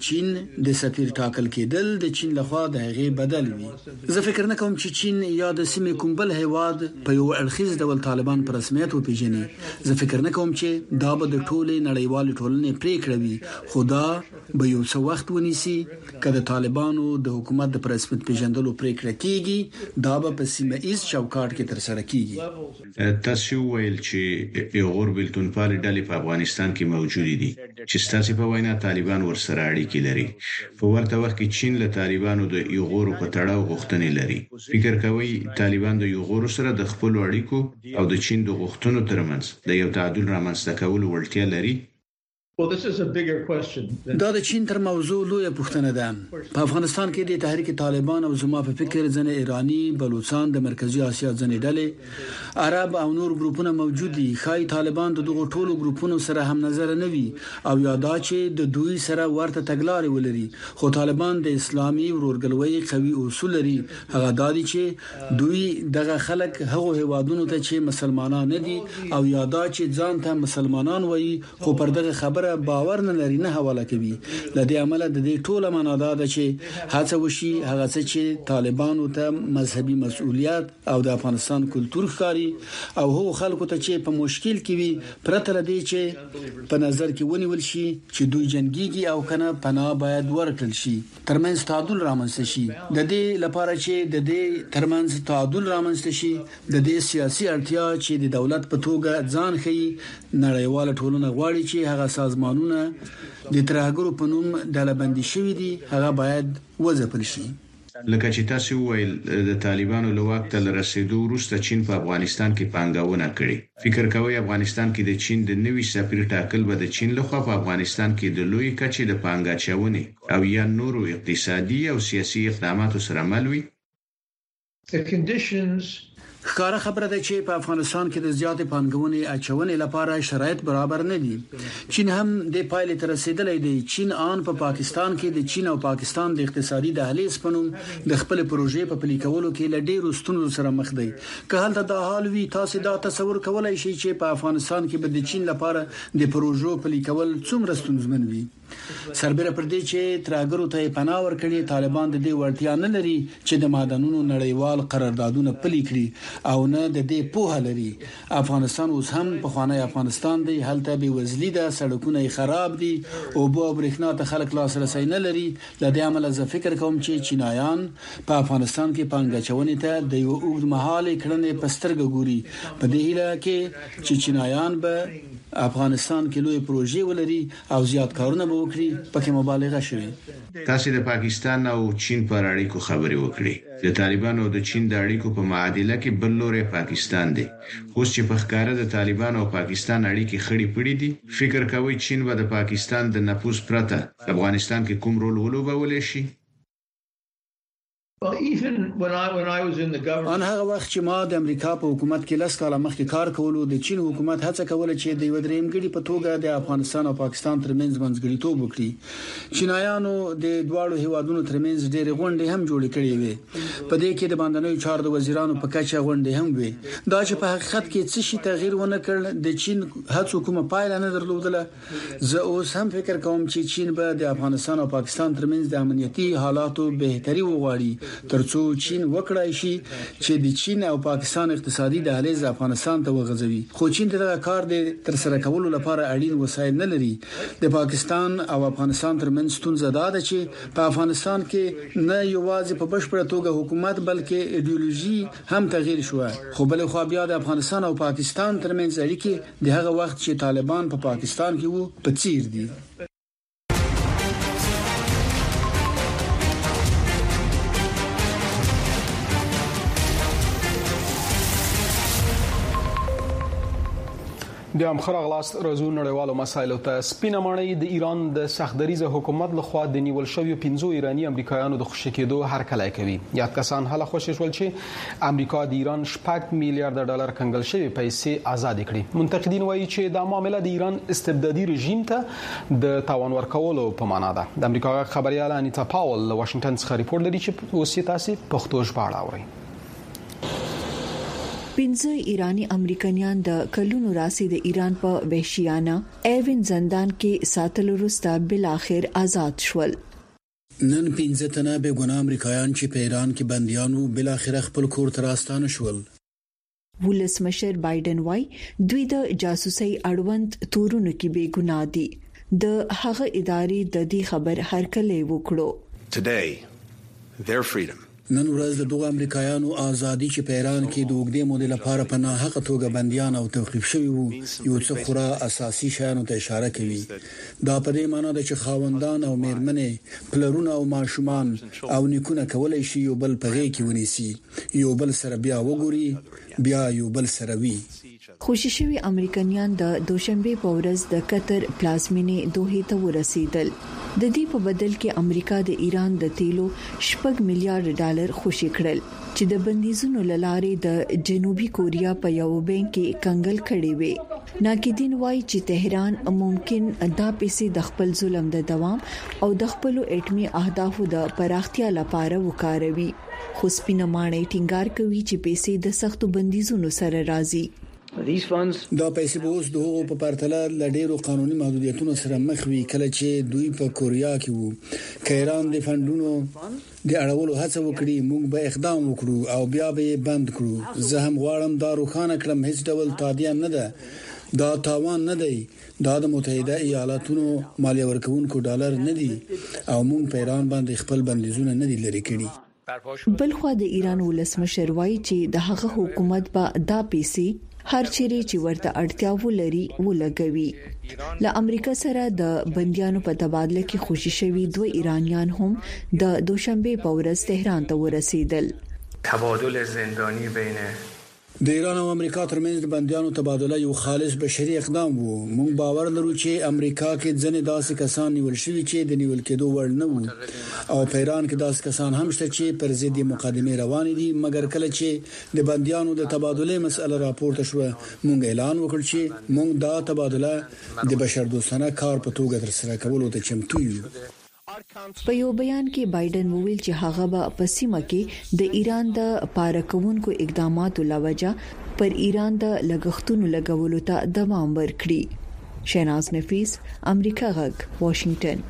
د سفیر ټاکل کېدل د چین لخوا د هغې بدل وي. زه فکر نه کوم چې چین یا د سیمې کوم بل هیواد په یو اړخیز ډول طالبان په رسمیت وپیژني. زه فکر نه کوم چې دا به د ټولې نړیوال ټولنې پریکړه وي، خو دا به یو څه وخت ونیسي. کله طالبانو د حکومت د رسمیت پیژندلو پریکړه کیږي، دا به په سیمه ایز چوکاټ کې تر سره کیږي. تاسو ویل چې یغور بلتون پال ډلې په افغانستان کې موجود دي چې ستاسو په وینا طالبان ورسره اړیکې لري. په ورته وخت کې چین له طالبانو د یغور په تړاو غوښتنې لري. فکر کوي طالبان د یغور سره د خپل اړیکو او د چین د غوښتنو ترمنځ د یو تعادل رامنځته کولو وړتیا لري؟ Well, this is a bigger question. دا د چین تر موضوع لویه پوښتنه ده. په افغانستان کې د تحریک طالبان او زما په فکر ځنه ایرانی، بلوچستان، د مرکزی اسیا ځنه ډلې، عرب او نور ګروپونه موجود دي. خای طالبان د دغه ټولو ګروپونو سره هم نظر نه وي او یادا چې د دوی سره ورته تګلارې ولري. خو طالبان د اسلامي ورورګلوي قوي اصول لري. هغه دادي چې دوی دغه خلک هغه هوادونو ته چې مسلمانان نه دي او یادا چې ځان ته مسلمانان وایي خو پر دغه خبره باور نه لري نه حواله کوي. لدې عمله د دې ټوله معنا دا ده چې هڅه وشي هغه څه چې طالبانو ته مذهبي مسؤلیت او د افغانستان کلچر ښکاری او هغو خلکو ته چې په مشکل کې وي پرته لدې چې په نظر کې ونیول شي چې دوی جنگيږي او کنه پناه باید ورکړل شي. ترمنځ تعادل رامنځته شي. د دې لپاره چې د دې ترمنځ تعادل رامنځته شي د دې سیاسي اړتیا چې د دولت په توګه ځان خي نړیواله ټولنه غواړي چې هغه سازمانونه د ترهګرو په نوم ډلبندي شوی دي هغه باید وځپل شي. لکه چې تاسو ویل د طالبانو له واک ته رسیدو وروسته چین په افغانستان کې پانګونه کړې. فکر کوي افغانستان کې د چین د نوي سفیر ټاکل به د چین لخوا په افغانستان کې د لوی کچې د پانګاچونې او یا نورو اقتصادي او سیاسي اقداماتو سره مل وي؟ The conditions ښکاره خبره ده چې په افغانستان کې د زیاتې پانګونې اچونې لپاره شرایط برابر نه دي. چین هم د پایلې تر رسیدلې دی. چین آن په پاکستان کې د چین او پاکستان د اقتصادي دهلیز په نوم د خپل پروژې په پلي کولو کې له ډېرو ستونزو سره مخ دی. که هلته دا حال وي تاسو دا تصور کولای شئ چې په افغانستان کې به د چین لپاره د پروژو پلي کول څومره ستونزمن وي. سربېره پر دې چې ترهګرو ته پناه ورکړي طالبان د دې وړتیا نه لري چې د معدنونو نړیوال قراردادونه پلي کړي او نه د دې پوهه لري. افغانستان اوس هم په خوانی افغانستان دی. هلته به وزلی ده، سړکونه خراب دي او بو برېښنا ته خلک لاسرسي نه لري. لدې عمل زه فکر کوم چې چینایان په افغانستان کې پانګاچونې ته د یو اوږد مهاله کړنې پسترګ ګوري. په دې هیله کې چې چینایان به افغانستان کې لوی پروژې ولري او زیات کارونه به وکړي پکې مبالغه شوه. تاسو د پاکستان او چین پر اړیکو خبرې وکړې. د طالبانو او د چین د اړیکو په معادله کې بل لوري پاکستان دی. اوس چې په ښکاره د طالبانو او پاکستان اړیکې خړې پړې دي، فکر کوي چین به د پاکستان د نفوذ پرته افغانستان کې کوم رول ولوبولی شي؟ Well, even when I when I was in the government ان هغه وخت چې ما د امریکا په حکومت کې لس کاله مخکې کار کولو، د چین حکومت هڅه کوله چې د یو درېمګړي په توګه د افغانستان او پاکستان ترمنځ منځګړیتوب وکړي. چینایانو د دواړو هیوادونو ترمنځ ډېرې غونډې هم جوړې کړې وې. په دې کې د باندنیو چارو د وزیرانو په کچه غونډې هم وې. دا چې په حقیقت کې څه شي تغییر ونه کړ، د چین هڅو کومه پایله نه درلودله. زه اوس هم فکر کوم چې چین به د افغانستان او پاکستان ترمنځ د امنیتي حالاتو بهتري وغواړي ترڅو چین وکړای شي چې د چین او پاکستان اقتصادي دهلیز افغانستان ته وغځوي. خو چین دغه کار د تر سره کولو لپاره اړین وسایل نه لري. د پاکستان او افغانستان ترمنځ ستونزه دا ده چې په افغانستان کې نه یوازې په بشپړه توګه حکومت بلکې ایدئولوژي هم تغییر شوه. خو بل خو بیا د افغانستان او پاکستان ترمنځ اړیکې د هغه وخت چې طالبان په پاکستان کې وو په څیر دي. د ام خرغلاست رازو نړیوالو مسایلو ته سپینه ماڼۍ د ایران د سختدریزه حکومت لخوا د نیول شوی پنځو ایرانی امریکایانو د خوشی کېدو هرکلی کوي. یاد کسان هله خوشی شول چې امریکا د ایران شپږ میلیارډ ډالر کنګل شوی پیسې آزاد کړي. منتقدین وایي چې دا معامله د ایران استبدادي رژیم ته د تاوان ورکولو په معنا ده. د امریکا خبريال انیتا پاول له واشنگټن څخه ریپورت لري چې اوس یې تاسو پښتو ژباړه اورئ. پنځه ایرانی امریکایان د کلونو راسي د ایران په وحشیانه ایون زندان کې ساتل وروسته بل اخر آزاد شول. نن پنځه تنه به ګناه امریکایان چې په ایران کې بنديانو بل اخر خپل کور ته راستانه شول. ولسمشر بایدن وای دوی د جاسوسي اړوند تورونو کې بے ګناه دي. د هغه ادارې د دې خبر هرکله وکړو. Today their freedom نن ورځ د دوه امریکایانو ازادي چې په ایران کې د وګړي مودې لپاره په ناحقه توګه بنديان او توقيف شوي وو یو څه خورا اساسي شیانو ته اشاره کوي. دا په دې معنی ده چې خاوندان او میرمنې پلرونه او ماشومان او نیکونه کولای شي یو بل په غي کې ونیسي یو بل سره بیا وګوري بیا یو بل سره وی. خوشی شوی امریکایان د دوشنبه په ورځ د قطر پلازمینې دوه ته ورسیدل. د دې په بدل کې امریکا د ایران د تیلو شپږ میلیارډ ډالر خوشی کړل چې د بندیزونو لارې د جنوبي کوریا په یو بانک کې کنګل کړي وي. ناقدین وایي چې تهران ممکن دا پیسې د خپل ظلم د دوام او د خپل اټمی اهدافو د پراختیا لپاره وکاروي. خو سپینه مانې ټینګار کوي چې پیسې د سختو بندیزونو سره راځي. دا پیسې به اوس د هغو په پرتله ل ډیرو قانوني محدودیتونو سره مخ وي کله چې دوی په کوریا کې وو. کایران د فندونو د اړولو هڅه وکړي موږ به اقدام وکړو او بیا به بند کړو. زه هم غواړم دا روښانه کړم هیڅ ډول تادیه نه ده دا تاوان نه دی دا د متحده ایالاتونو مالیه ورکوونکو ډالر نه دي او موږ په ایران باندې خپل بندیزونه نه دي لري کړي. بلخو د ایران ولسمشر وایي چې د هغه حکومت به دا پیسې هر چیرې چې ورته اړتیا ولري ولګوي. له امریکا سره د بنديانو په تبادله کې خوشی شوی دوه ایرانیان هم د دوشنبه په ورځ تهران ته ورسیدل. تبادل زندانی بین د ایران او امریکا ترمنځ د بنديانو تبادله یو خالص بشري اقدام وو. موږ باور لرو چې امریکا کې ځنې داسې کسان نیول شوي چې د نیول کېدو وړ نه وو او په ایران کې داسې کسان هم شته چې پر ضد مقدمه روان دي. مګر کله چې د بنديانو د تبادله مسله راپورته شو موږ اعلان وکړ چې موږ دا تبادله د بشردوستانه کار په توګه ترسره کولو ته چمتو یو. په یو بیان کې بایدن وویل چې هغه به په سیمه کې د ایران د پارکونکو اقداماتو لوجه پر ایران د لګښتونو لګولو ته دوام ورکړي. شیناز نفیس امریکا غږ واشنگټن.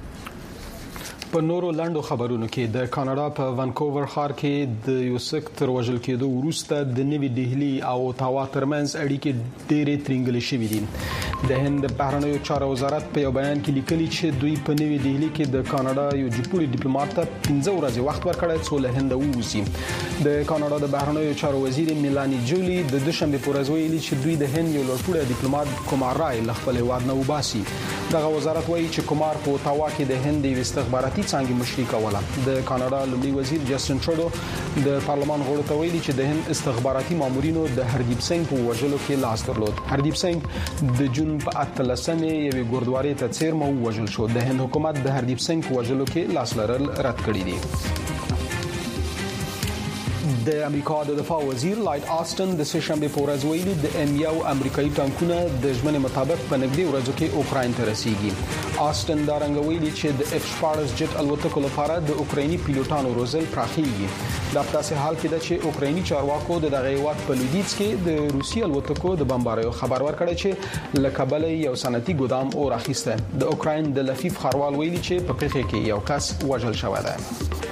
په نورو لاندو خبرونو کې د کاناډا په وانکوور ښار کې د یو سکتور وژل کېدو وروسته د نوي دهلی او اوتاوا ترمنځ اړیکې ډېرې ترنګلې شوې دي. د هند بهرنیو چارو وزارت په یو بیان کې لیکلي چې دوی په نوي دهلی کې د کاناډا یو جپوړي ډیپلوماټ ته پنځه ورځې وخت ورکړی څو له هند ووځي. د کاناډا د بهرنیو چارو وزیر میلانی جولی د دوشنبه په ورځ ویلي چې دوی د هند یو لوړپوړی ډیپلوماټ کومار رای له خپل هیواد نه وباسي. دغه وزارت وایي چې کومار په اوتاوا کې د هند یو استخباراتي څانګې مشري کوله. د کاناډا لومړي وزیر جسټن ټروډو د پارلمان غړو ته ویلي چې د هند استخباراتي مامورینو د هردیپ سنگ په وژلو کې لاس درلود. هردیپ سنگ د جون په اتلسمه یوې ګوردواري ته څیرمه وژل شو. د هند حکومت د هردیپ سنگ په وژلو کې لاس لرل رد کړی دی. د امریکا د دفاع وزیر لایډ آستن د سهشنبه په ورځ ویلي د ام یو امریکایي ټانکونه د ژمنې مطابق په نږدې ورځو کې اوکراین ته رسیږي. آستن دا رنګ ویلي چې د اف شپاړس جټ الوتکو لپاره د اوکرایني پیلوټانو روزل پراخیږي. دا په داسې حال کې ده چې اوکرایني چارواکو د دغه هیواد په لویدیځ کې د روسي الوتکو د بمباریو خبر ورکړی چې له کابل یو صنعتي ګودام اور اخیسته. د اوکراین د لفیف خروال ویلي چې په پیښه کې یو کس وژل شوی دی.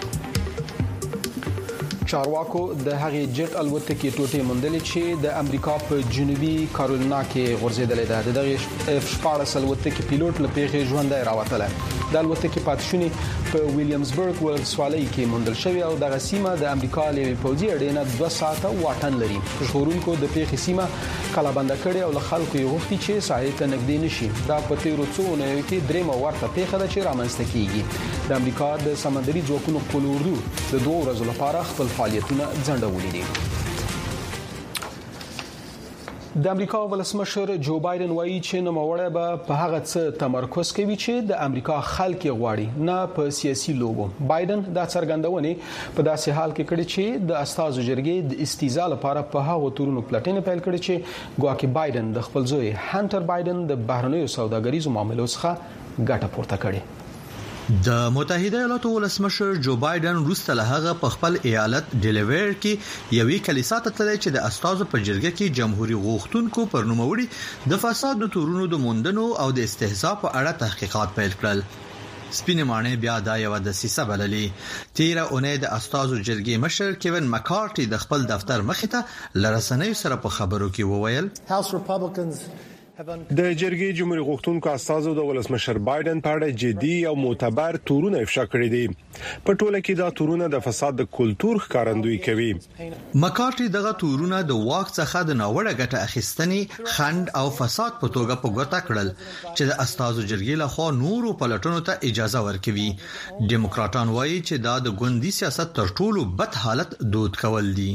چارواکو د هغې جټ الوتکې ټوټې موندلې چې د امریکا په جنوبي کارولینا کې غورځېدلې ده. د دغه اف شپاړس الوتکې پیلوټ له پیښې ژوندی راوتله. د الوتکې پاتشونې په ویلیامزبرګ ولسوالۍ کې موندل شوی او دغه سیمه د امریکا له پوځي اډې نه دوه ساعته واټن لري. ژغورونکو د پیښې سیمه کلابند کړي او له خلکو یې غوښتي چې ساحل ته نږدې نشي. دا په تیرو څو اونیو کې درېمه ورته پیښه ده چې رامنځته کیږي. د امریکا د سمندري ځواکونو خپل اردو د دوه ورځو لپاره خپل فعالیتونه ځنډولي دي. د امریکا ولسمشر جو بایدن وایي چې نوموړی به په هغه څه تمرکز کوي چې د امریکا خلک غواړي نه په سیاسي لوبو. بایدن دا څرګندونه په داسې حال کې کړې چې د استازو جرګې د استیزا لپاره په هغه تورونو پلټنه پیل کړې چې ګواکې بایدن د خپل زوی هانټر بایدن د بهرنیو سوداګریزو معاملو څخه ګټه پورته کړې. د متحده ایالاتو ولسمشر جو بایدن وروسته له هغه په خپل ایالت ډیلیویر کې یوې کلیسا ته تللی چې د استازو په جرګه کې جمهوریت غوښتونکو پر نوموړي د فساد تورونو د موندنو او د استهزاء په اړه تحقیقات پیل کړل. سپینې ماڼۍ بیا دا یو د سیسه بللې. تیره اونۍ د استازو جرګې مشر کیون مکارټي د خپل دفتر مخې ته لرسنۍ سره په خبرو کې وویل د جرګې جمهوریت غوښتونکو استازو د ولسمشر بایدن په اړه جدي او معتبر تورونه افشا کړی دي. په ټوله کې دا تورونه د فساد د کلچر ښکارندویي کوي. مکارټي دغه تورونه د واک څخه د ناوړه ګټه اخیستنې خند او فساد په توګه په ګوته کړل چې د استازو جرګې له خوا نورو پلټنو ته اجازه ورکوي. دیموکراتان وایي چې دا د ګوندي سیاست تر ټولو بد حالت دود کول دي.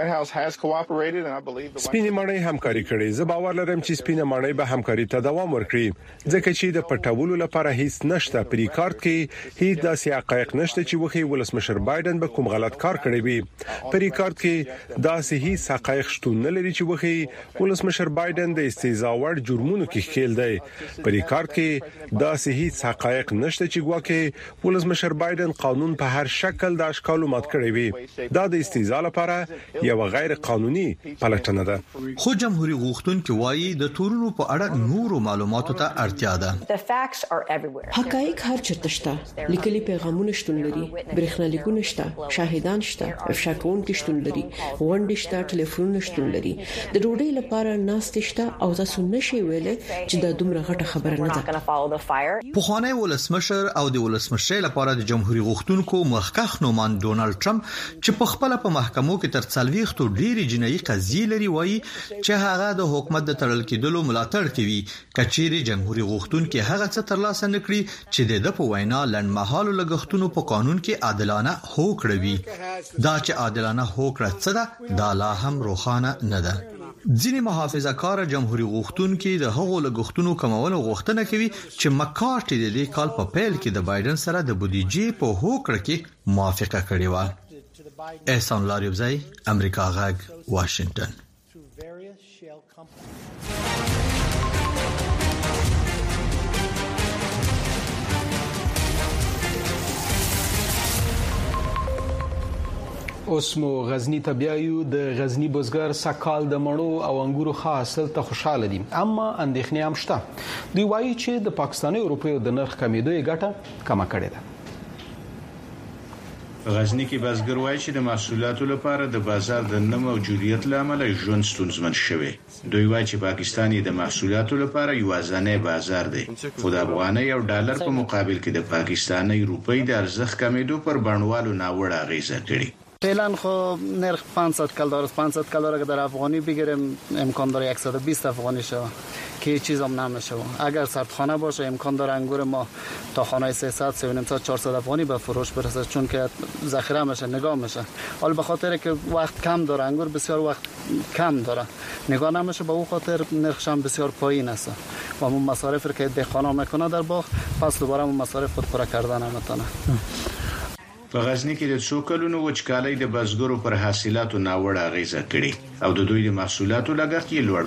سپینې ماڼۍ همکاري کړې. زه باور لرم چې سپینې ماڼۍ به همکاري ته دوام ورکړي ځکه چې د پټولو لپاره هیڅ نشته. په ریکارډ کې هیڅ داسې حقایق نشته چې وخی ولسمشر بایدن به کوم غلط کار کړی وي. په ریکارډ کې داسې هیڅ حقایق شتون نه لري چې وخی ولسمشر بایدن د استهزاء وړ جرمونو کې ښکیل دی. په ریکارډ کې داسې هیڅ حقایق نشته چې ګواکې ولسمشر بایدن قانون په هر شکل د اشکالو مات کړی وي. دا د استهزاء لپاره یو غیر قانوني پلټنه ده. خو جمهوریت غوښتونکو وایي د تورونو په اړه نورو معلوماتو ته اړتیا ده. حقایق هر چرته شته. لیکلي پیغامونه شتون لري، برېښنا لیکونه شته، شاهدان شته، افشا کوونکي شتون لري، غونډې شته، ټلیفونونه شتون لري. د ډوډۍ لپاره ناست شته او تاسو نشئ ویلای چې دا دومره غټه خبره نه ده. پخوانی ولسمشر او د ولسمشر لپاره د جمهوریت غوښتونکو مخکښ نومان ډونالد ټرمپ چې په خپل په محکمو کې تر څلويختو ډېری جنایي قضیې لري وایي چې هغه د حکومت د تړل کېدلو ملاتړ کوي کچېری جمهوریت غوښتونکو هغه څه ترلاسه نکړي چې د په وینا لنډمهالو لګښتونو په قانون کې عادلانه هوکړه وي. دا چې عادلانه هوکړه څه ده دا لا هم روښانه نه ده. ځینې محافظه‌کار جمهوریت غوښتونکو د هغو لګښتونو کمولو غوښتنه کوي چې مکارټي د دې کال په پیل کې د بایدن سره د بودیجې په هوکړه کې موافقه کړې و. احسان لاریوزی، امریکا غږ، واشنگټن. اوس مو غزنی ته بیایو. د غزنی بزګر سکال د مڼو او انګورو حاصل ته خوشاله دي، اما اندېښنې هم شته. دوی وایي چې د پاکستاني روپیو د نرخ کمیدو یې ګټه کمه کړې ده. غزنی کې بزګر وایي چې د محصولاتو لپاره د بازار د نه موجودیت لامل ژوند ستونزمن شوی. دوی وایي چې پاکستان د محصولاتو لپاره یوازینی بازار دی، خو د افغانۍ او ډالر په مقابل کې د پاکستاني روپۍ د ارزښت کمیدو پر بڼوالو ناوړه اغیزه کړې. فعلا خو نرخ پانصد کلدار است. پانصد کلدار اگر در افغانی بگیریم امکان داره صد و بیست افغانی شه که هیچ چیز هم نمیشه. اگر سردخانه باشه امکان داره انگور ما تا خانه سیصد سه و نیم صد چهارصد افغانی به فروش برسه، چون که ذخیره میشه، نگاه میشه. حالا به خاطر که وقت کم داره، انگور بسیار وقت کم داره، نگاه نمیشه، به اون خاطر نرخش هم بسیار پایین است و اون مصارف که دهقانا میکنه در باغ پس دوباره اون مصارف خود پورا کردن نمیتونه. په غزنی کې د څو کلونو وچکالۍ د بزګرو پر حاصلاتو ناوړه اغیزه کړې او د دوی د محصولاتو لګښت یې لوړ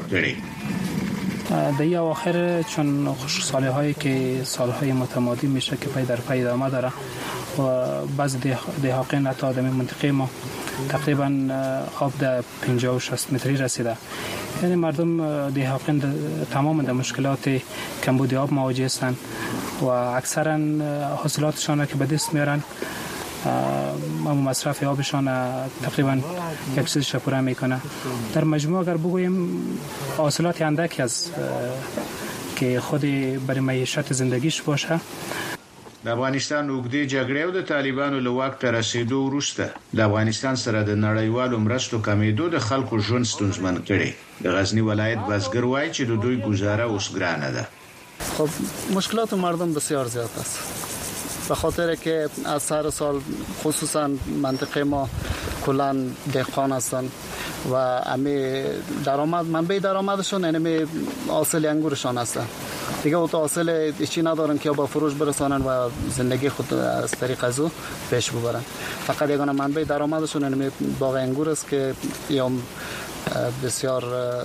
کړی. در این اواخر چون ساله هایی که سالهای متمادی میشه که پی در پی ادامه داره و بعض دهاقین حتی در منطقه ما تقریبا آب در پنجاه و شصت متری رسیده. یعنی مردم دهاقین تمام در مشکلات کمبود آب مواجه هستند و اکثرا حاصلاتشان که به دست میارن اما مصرف آبشان تقریبا یک چیزش پوره میکنه. در مجموع اگر بگوییم حاصلات اندکی از که خود برای معیشت زندگیش باشه. د افغانستان اوږدې جګړې او د طالبانو له واک ته رسیدو وروسته د افغانستان سره د نړیوالو مرستو کمیدو د خلکو ژوند ستونزمن کړي. د غزنی ولایت بزګر وایي چې د دوی گزاره اوس ګرانه ده. خب مشکلات مردم بسیار زیاد است، به خاطر که از سر سال خصوصا منطقه ما کلان دهقان هستند و امی درآمد منبع درآمدشون یعنی حاصل انگورشان هستند. دیگه اوت حاصل چی ندارن که با فروش برسانن و زندگی خود از طریق از او پیش ببرن. فقط یگانه منبع درآمدشون یعنی باغ انگور است که یا بسیار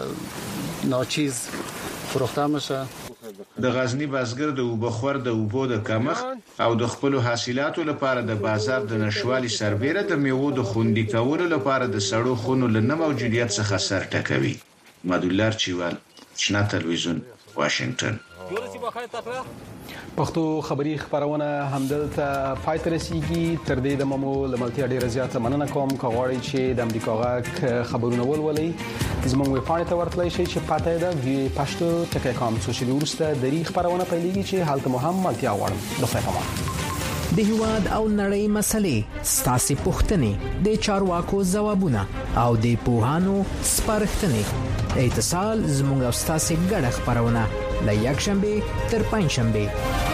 ناچیز فروخته میشه. د غزنی بازګر د وبخور د وبو د کمښت او د خپل حاصلاتو لپاره د بازار د نشوالي سربېره د میوو د خوندي کولو لپاره د سړو خونو لنه موجودیت څخه سر ټکوي. مدولار چیوال، شنا تلویزیون، واشنگټن. پښتو خبري خبرونه همدلته پای ته رسیدي. تر دې د ممو لملتیا ډیره زیاته مننه کوم. کغواړی چې د امریکا غاک خبرونه ولولي زموږ ویب پاڼه ته ورتلای شي چې پاتې ده وی پښتو ټکی کام سوشل ورسته د ری خبرونه پیلېږي چې حالت مهم ملتیا غواړم د خپل د هیواد او نړۍ مسلې ستاسو پوښتنې د چارواکو ځوابونه او د پوهانو سپارښتنې اتصال زموږ او ستاسو ګډه خبرونه ل یک شنبه تر پنځ شنبه